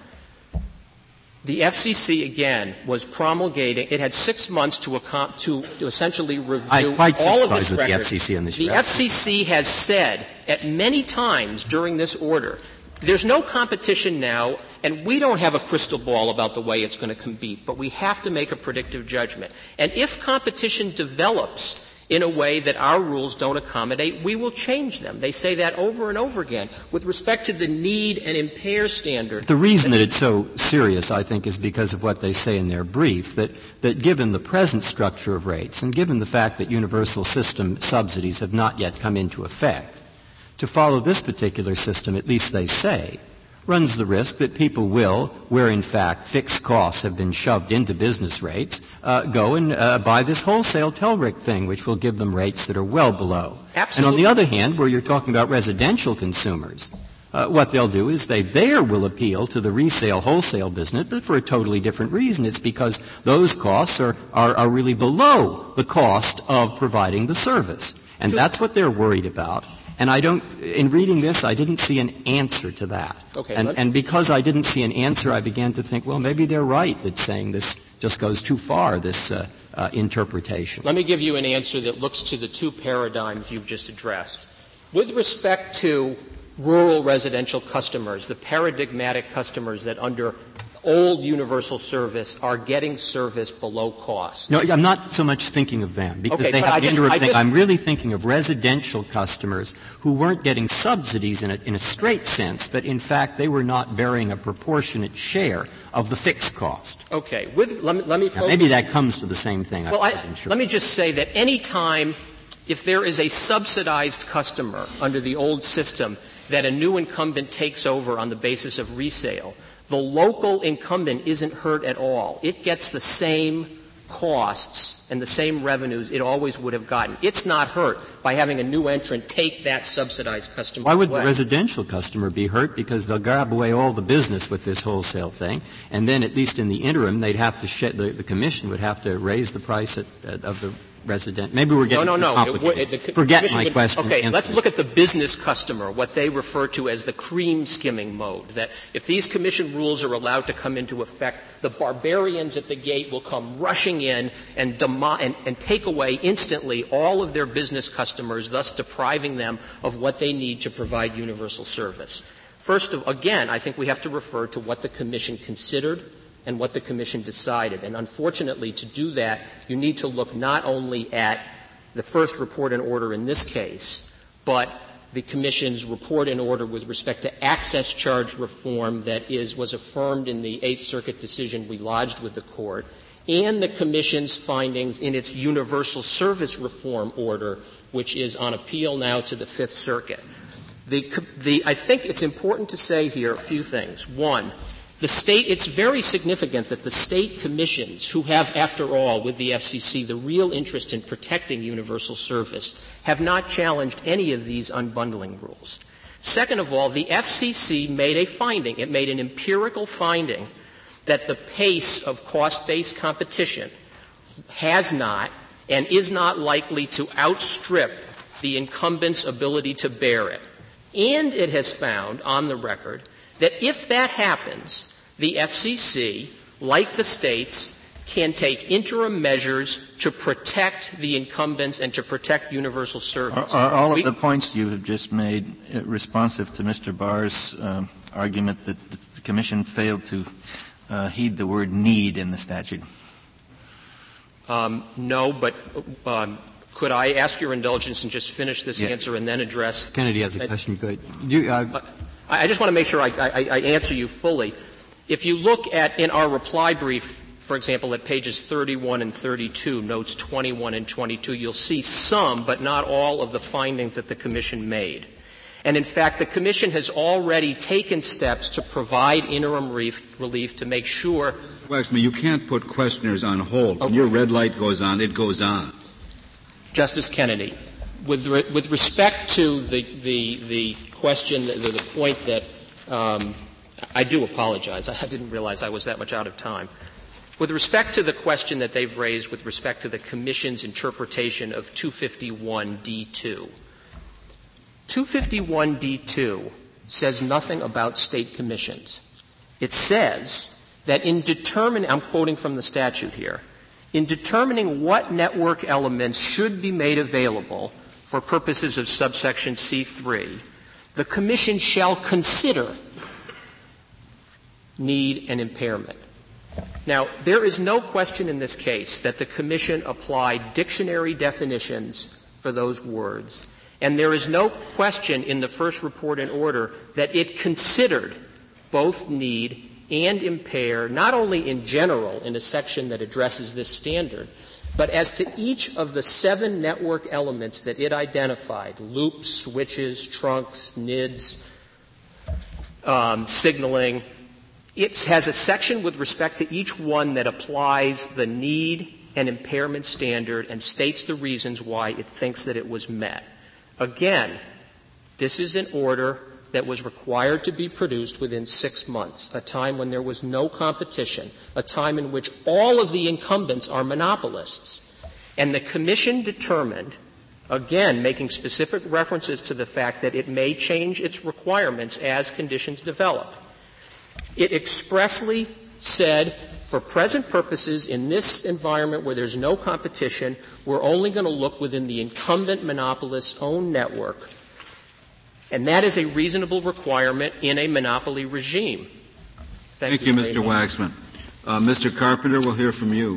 The FCC, again, was promulgating — it had 6 months to essentially review all of this record. The FCC on this The FCC has said at many times during this order, there's no competition now, and we don't have a crystal ball about the way it's going to compete, but we have to make a predictive judgment. And if competition develops in a way that our rules don't accommodate, we will change them. They say that over and over again. With respect to the need and impair standard. The reason that it's so serious, I think, is because of what they say in their brief, that given the present structure of rates and given the fact that universal system subsidies have not yet come into effect, to follow this particular system, at least they say, runs the risk that people will, where in fact fixed costs have been shoved into business rates, go and buy this wholesale TELRIC thing, which will give them rates that are well below. Absolutely. And on the other hand, where you're talking about residential consumers, what they'll do is they there will appeal to the resale wholesale business, but for a totally different reason. It's because those costs are really below the cost of providing the service. And that's what they're worried about. And in reading this, I didn't see an answer to that. Okay, and because I didn't see an answer, I began to think, well, maybe they're right that saying this just goes too far, this interpretation. Let me give you an answer that looks to the two paradigms you've just addressed. With respect to rural residential customers, the paradigmatic customers that under old universal service are getting service below cost. No, I'm not so much thinking of them because okay, they have interim thing. I'm really thinking of residential customers who weren't getting subsidies in a straight sense, but in fact they were not bearing a proportionate share of the fixed cost. Okay. Let me focus. Now, maybe that comes to the same thing. Well, let me just say that any time if there is a subsidized customer under the old system that a new incumbent takes over on the basis of resale, the local incumbent isn't hurt at all. It gets the same costs and the same revenues it always would have gotten. It's not hurt by having a new entrant take that subsidized customer Why would away. the residential customer be hurt? Because they'll grab away all the business with this wholesale thing, and then at least in the interim, they'd have to the commission would have to raise the price of the resident. Maybe we're getting complicated. Forget my question. Okay, let's look at the business customer, what they refer to as the cream skimming mode, that if these commission rules are allowed to come into effect, the barbarians at the gate will come rushing in and take away instantly all of their business customers, thus depriving them of what they need to provide universal service. First again, I think we have to refer to what the commission considered and what the commission decided. And unfortunately, to do that, you need to look not only at the first report and order in this case, but the commission's report and order with respect to access charge reform that was affirmed in the Eighth Circuit decision we lodged with the court, and the commission's findings in its universal service reform order, which is on appeal now to the Fifth Circuit. I think it's important to say here a few things. One, it's very significant that the state commissions, who have, after all, with the FCC, the real interest in protecting universal service, have not challenged any of these unbundling rules. Second of all, the FCC made a finding. It made an empirical finding that the pace of cost-based competition has not and is not likely to outstrip the incumbent's ability to bear it. And it has found, on the record, that if that happens, the FCC, like the states, can take interim measures to protect the incumbents and to protect universal service. Are all of the points you have just made responsive to Mr. Barr's argument that the Commission failed to heed the word need in the statute? No, but could I ask your indulgence and just finish this answer and then address? Kennedy has a question. Good. I just want to make sure I answer you fully. If you look in our reply brief, for example, at pages 31 and 32, notes 21 and 22, you'll see some, but not all, of the findings that the Commission made. And in fact, the Commission has already taken steps to provide interim relief to make sure. Waxman, you can't put questioners on hold. Okay. When your red light goes on, it goes on. Justice Kennedy, with respect to the question, the point that I do apologize. I didn't realize I was that much out of time. With respect to the question that they've raised with respect to the Commission's interpretation of 251D2, 251D2 says nothing about state commissions. It says that I'm quoting from the statute here, in determining what network elements should be made available for purposes of subsection C3, the Commission shall consider need and impairment. Now, there is no question in this case that the Commission applied dictionary definitions for those words, and there is no question in the first report and order that it considered both need and impair, not only in general in a section that addresses this standard, but as to each of the 7 network elements that it identified, loops, switches, trunks, NIDs, signaling. It has a section with respect to each one that applies the need and impairment standard and states the reasons why it thinks that it was met. Again, this is an order that was required to be produced within 6 months, a time when there was no competition, a time in which all of the incumbents are monopolists. And the Commission determined, again, making specific references to the fact that it may change its requirements as conditions develop. It expressly said, for present purposes, in this environment where there's no competition, we're only going to look within the incumbent monopolist's own network. And that is a reasonable requirement in a monopoly regime. Thank you, Mr. Waxman. Mr. Carpenter, we'll hear from you.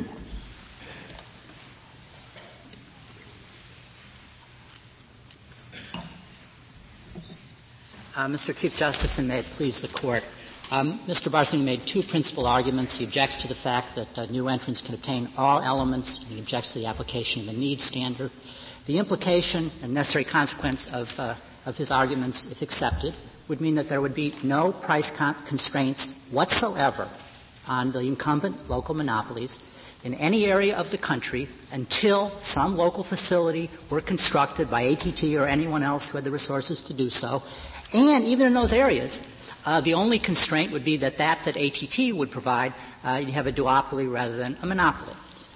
Mr. Chief Justice, and may it please the Court. Mr. Barson made two principal arguments. He objects to the fact that new entrants can obtain all elements, and he objects to the application of the need standard. The implication and necessary consequence of his arguments, if accepted, would mean that there would be no price constraints whatsoever on the incumbent local monopolies in any area of the country until some local facility were constructed by ATT or anyone else who had the resources to do so. And even in those areas, the only constraint would be that ATT would provide, you have a duopoly rather than a monopoly.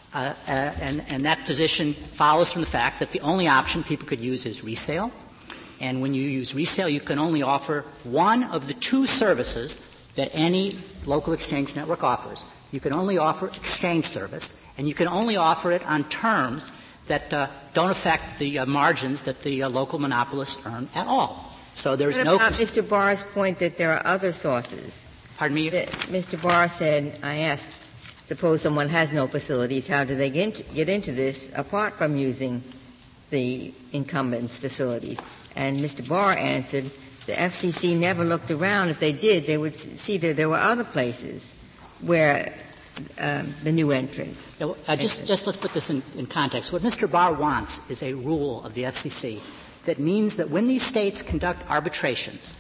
And that position follows from the fact that the only option people could use is resale. And when you use resale, you can only offer one of the two services that any local exchange network offers. You can only offer exchange service, and you can only offer it on terms that don't affect the margins that the local monopolists earn at all. So there's what no. About Mr. Barr's point that there are other sources. Pardon me? Mr. Barr said, I asked, suppose someone has no facilities, how do they get into this apart from using the incumbent's facilities? And Mr. Barr answered, the FCC never looked around. If they did, they would see that there were other places where the new entrant. Just let's put this in context. What Mr. Barr wants is a rule of the FCC that means that when these states conduct arbitrations,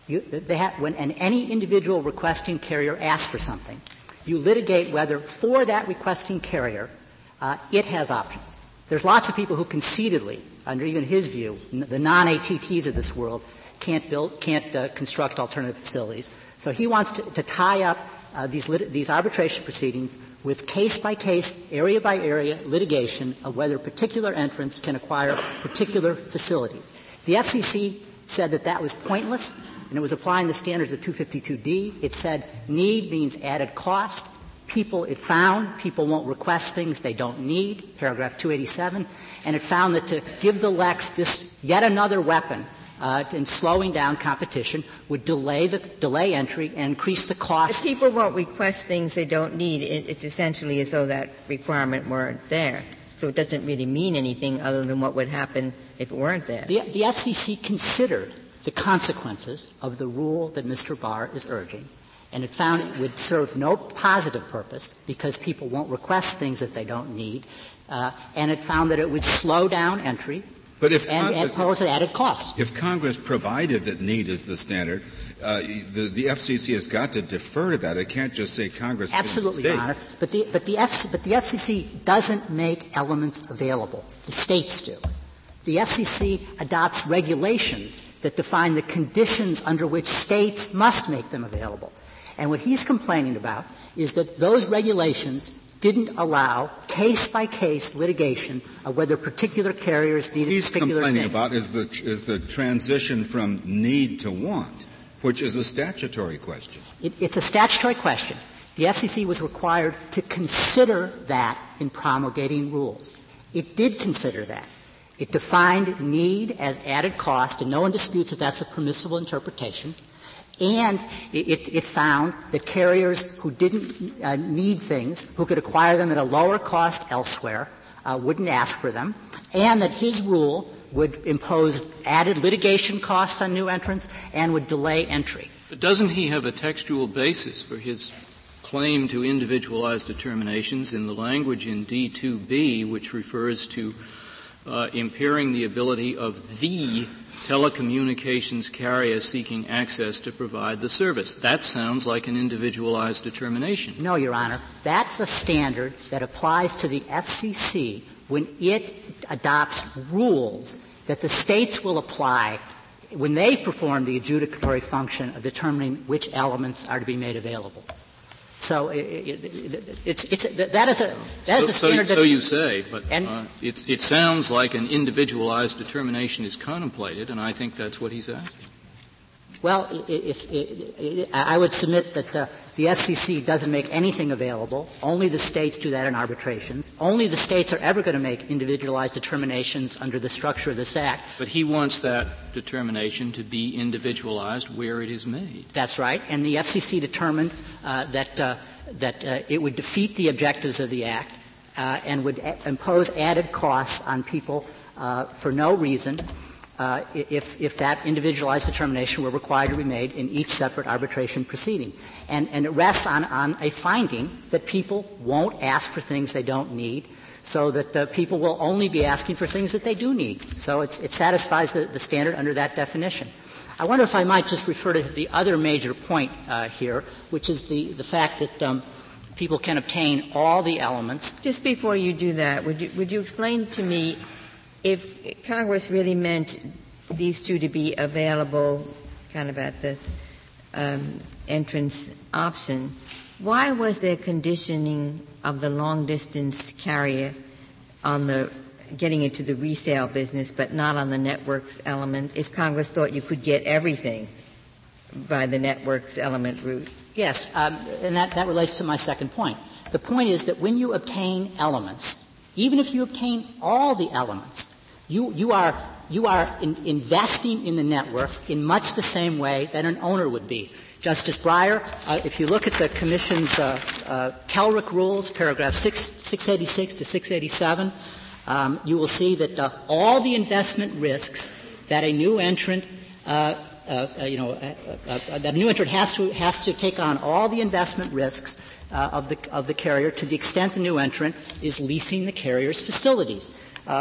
when any individual requesting carrier asks for something, you litigate whether for that requesting carrier it has options. There's lots of people who conceitedly, under even his view, the non-ATTs of this world, can't construct alternative facilities. So he wants to tie up these arbitration proceedings with case-by-case, area-by-area litigation of whether particular entrants can acquire particular facilities. The FCC said that was pointless, and it was applying the standards of 252D. It said need means added cost. It found people won't request things they don't need, paragraph 287, and it found that to give the LECs this yet another weapon in slowing down competition would delay entry and increase the cost. If people won't request things they don't need, it's essentially as though that requirement weren't there. So it doesn't really mean anything other than what would happen if it weren't there. The FCC considered the consequences of the rule that Mr. Barr is urging, and it found it would serve no positive purpose because people won't request things that they don't need, and it found that it would slow down entry and pose an added cost. If Congress provided that need is the standard, the FCC has got to defer to that. It can't just say Congress. Absolutely, Your Honor. But the FCC doesn't make elements available. The states do. The FCC adopts regulations that define the conditions under which states must make them available. And what he's complaining about is that those regulations didn't allow case-by-case litigation of whether particular carriers needed particular things. He's complaining about is the transition from need to want, which is a statutory question. It's a statutory question. The FCC was required to consider that in promulgating rules. It did consider that. It defined need as added cost, and no one disputes that that's a permissible interpretation. And it found that carriers who didn't need things, who could acquire them at a lower cost elsewhere, wouldn't ask for them, and that his rule would impose added litigation costs on new entrants and would delay entry. But doesn't he have a textual basis for his claim to individualized determinations in the language in D2B, which refers to impairing the ability of the telecommunications carrier seeking access to provide the service. That sounds like an individualized determination. No, Your Honor. That's a standard that applies to the FCC when it adopts rules that the states will apply when they perform the adjudicatory function of determining which elements are to be made available. So that is a standard. So you say, but it sounds like an individualized determination is contemplated, and I think that's what he's asking. Well, I would submit that the FCC doesn't make anything available. Only the states do that in arbitrations. Only the states are ever going to make individualized determinations under the structure of this Act. But he wants that determination to be individualized where it is made. That's right. And the FCC determined that it would defeat the objectives of the Act and would impose added costs on people for no reason. If that individualized determination were required to be made in each separate arbitration proceeding. And it rests on a finding that people won't ask for things they don't need, so that people will only be asking for things that they do need. So it satisfies the standard under that definition. I wonder if I might just refer to the other major point here, which is the fact that people can obtain all the elements. Just before you do that, would you explain to me if Congress really meant these two to be available kind of at the entrance option, why was there conditioning of the long-distance carrier on the getting into the resale business but not on the networks element if Congress thought you could get everything by the networks element route? Yes, and that relates to my second point. The point is that when you obtain elements, even if you obtain all the elements, you are investing in the network in much the same way that an owner would be. Justice Breyer, if you look at the Commission's Kelrick rules, paragraph 686 to 687, you will see that all the investment risks that a new entrant that a new entrant has to take on all the investment risks of the carrier to the extent the new entrant is leasing the carrier's facilities.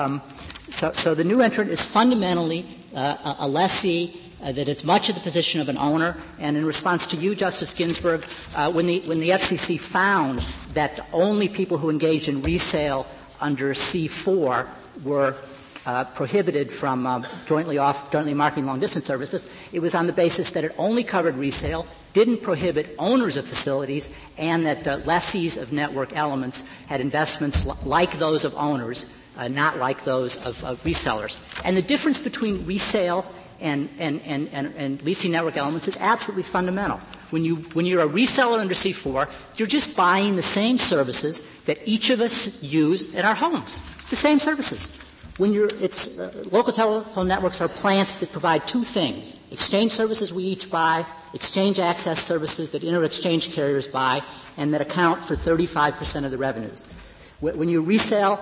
So the new entrant is fundamentally a lessee that is much of the position of an owner. And in response to you, Justice Ginsburg, when the FCC found that only people who engaged in resale under C4 were prohibited from jointly marketing long-distance services, it was on the basis that it only covered resale, didn't prohibit owners of facilities, and that lessees of network elements had investments like those of owners, not like those of resellers. And the difference between resale and leasing network elements is absolutely fundamental. When you're a reseller under C4, you're just buying the same services that each of us use at our homes. The same services. Local telephone networks are plants that provide two things: exchange services we each buy, exchange access services that inter-exchange carriers buy, and that account for 35% of the revenues. When you resell,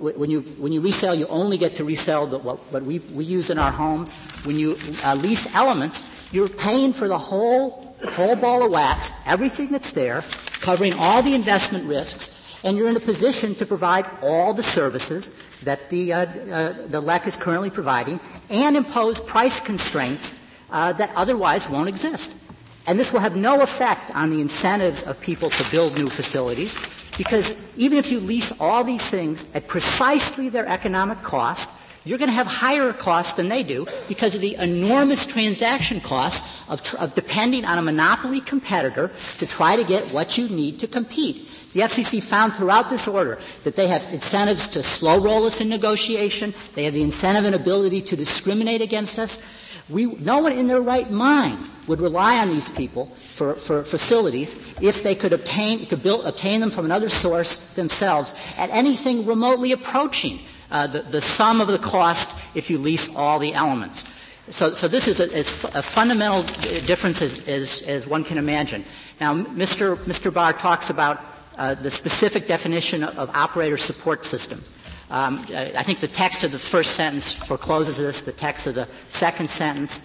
you only get to resell what we use in our homes. When you lease elements, you're paying for the whole ball of wax, everything that's there, covering all the investment risks, and you're in a position to provide all the services that the LEC is currently providing and impose price constraints that otherwise won't exist. And this will have no effect on the incentives of people to build new facilities, because even if you lease all these things at precisely their economic cost, you're going to have higher costs than they do because of the enormous transaction cost of depending on a monopoly competitor to try to get what you need to compete. The FCC found throughout this order that they have incentives to slow roll us in negotiation. They have the incentive and ability to discriminate against us. No one in their right mind would rely on these people for facilities if they could obtain them from another source themselves at anything remotely approaching the sum of the cost if you lease all the elements. So this is a fundamental difference as one can imagine. Now, Mr. Barr talks about the specific definition of operator support systems. I think the text of the first sentence forecloses this. The text of the second sentence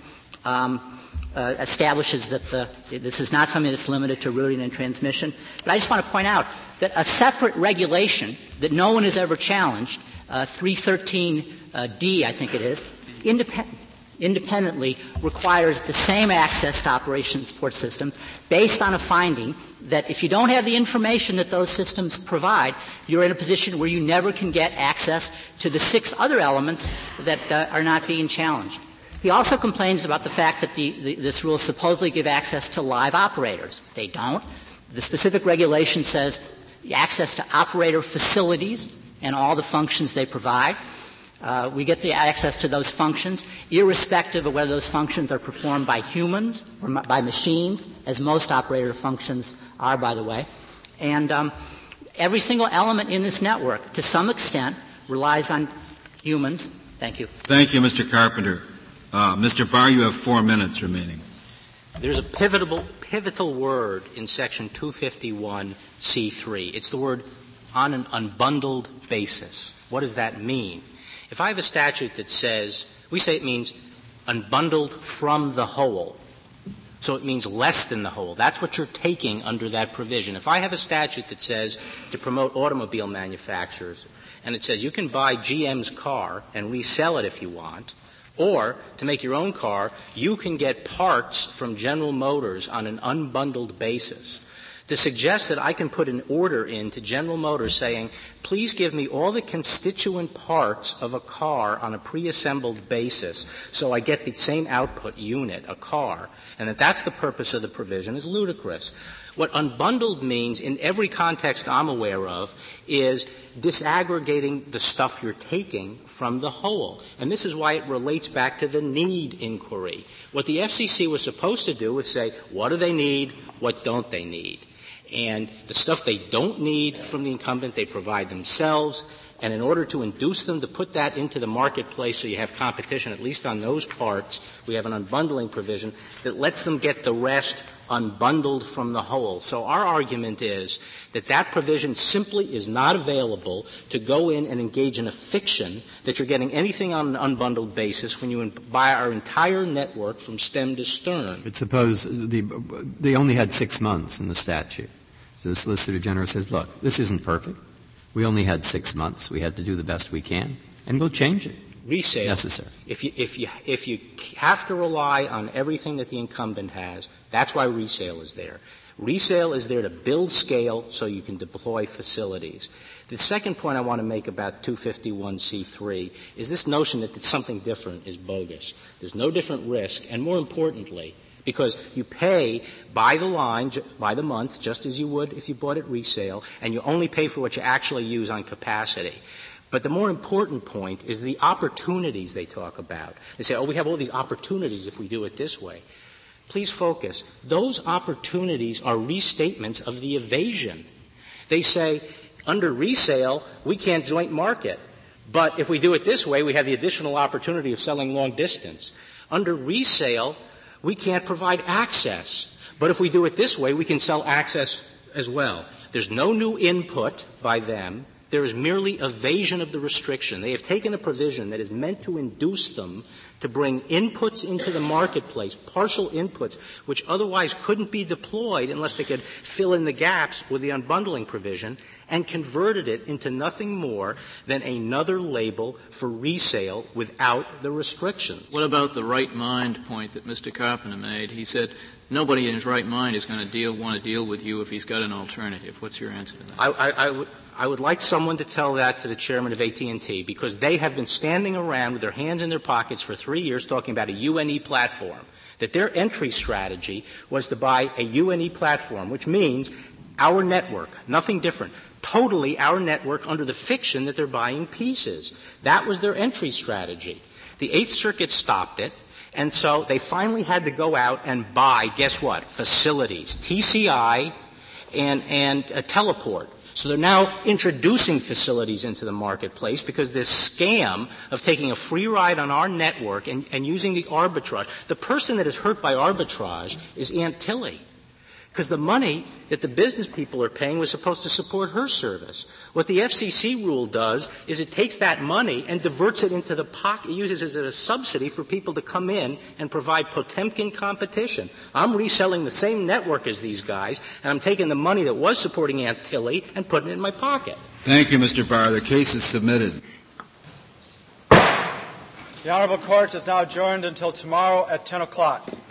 establishes that this is not something that's limited to routing and transmission. But I just want to point out that a separate regulation that no one has ever challenged, 313 D, I think it is, independently requires the same access to operation support systems based on a finding that if you don't have the information that those systems provide, you're in a position where you never can get access to the 6 other elements that are not being challenged. He also complains about the fact that this rule supposedly give access to live operators. They don't. The specific regulation says access to operator facilities and all the functions they provide. We get the access to those functions, irrespective of whether those functions are performed by humans or by machines, as most operator functions are, by the way. And every single element in this network, to some extent, relies on humans. Thank you. Thank you, Mr. Carpenter. Mr. Barr, you have 4 minutes remaining. There's a pivotal word in Section 251C3. It's the word on an unbundled basis. What does that mean? If I have a statute that says, we say it means unbundled from the whole, so it means less than the whole. That's what you're taking under that provision. If I have a statute that says to promote automobile manufacturers, and it says you can buy GM's car and resell it if you want, or to make your own car, you can get parts from General Motors on an unbundled basis. To suggest that I can put an order in to General Motors saying, please give me all the constituent parts of a car on a pre-assembled basis so I get the same output unit, a car, and that's the purpose of the provision, is ludicrous. What unbundled means in every context I'm aware of is disaggregating the stuff you're taking from the whole. And this is why it relates back to the need inquiry. What the FCC was supposed to do was say, what do they need, what don't they need? And the stuff they don't need from the incumbent, they provide themselves. And in order to induce them to put that into the marketplace so you have competition, at least on those parts, we have an unbundling provision that lets them get the rest unbundled from the whole. So our argument is that that provision simply is not available to go in and engage in a fiction that you're getting anything on an unbundled basis when you buy our entire network from stem to stern. But suppose they only had 6 months in the statute. So the Solicitor General says, look, this isn't perfect. We only had 6 months. We had to do the best we can, and we'll change it. Resale. Necessary. If you have to rely on everything that the incumbent has, that's why resale is there. Resale is there to build scale so you can deploy facilities. The second point I want to make about 251C3 is this notion that something different is bogus. There's no different risk, and more importantly, because you pay by the line, by the month, just as you would if you bought it resale, and you only pay for what you actually use on capacity. But the more important point is the opportunities they talk about. They say, we have all these opportunities if we do it this way. Please focus. Those opportunities are restatements of the evasion. They say, under resale, we can't joint market. But if we do it this way, we have the additional opportunity of selling long distance. Under resale, we can't provide access. But if we do it this way, we can sell access as well. There's no new input by them. There is merely evasion of the restriction. They have taken a provision that is meant to induce them to bring inputs into the marketplace, partial inputs, which otherwise couldn't be deployed unless they could fill in the gaps with the unbundling provision, and converted it into nothing more than another label for resale without the restrictions. What about the right mind point that Mr. Carpenter made? He said nobody in his right mind is going to want to deal with you if he's got an alternative. What's your answer to that? I would like someone to tell that to the chairman of AT&T, because they have been standing around with their hands in their pockets for 3 years talking about a UNE platform, that their entry strategy was to buy a UNE platform, which means our network, nothing different, totally our network under the fiction that they're buying pieces. That was their entry strategy. The Eighth Circuit stopped it, and so they finally had to go out and buy, guess what, facilities, TCI and a teleport. So they're now introducing facilities into the marketplace because this scam of taking a free ride on our network and using the arbitrage. The person that is hurt by arbitrage is Aunt Tilly, because the money that the business people are paying was supposed to support her service. What the FCC rule does is it takes that money and diverts it into the pocket, uses it as a subsidy for people to come in and provide Potemkin competition. I'm reselling the same network as these guys, and I'm taking the money that was supporting Aunt Tilly and putting it in my pocket. Thank you, Mr. Barr. The case is submitted. The Honorable Court is now adjourned until tomorrow at 10 o'clock.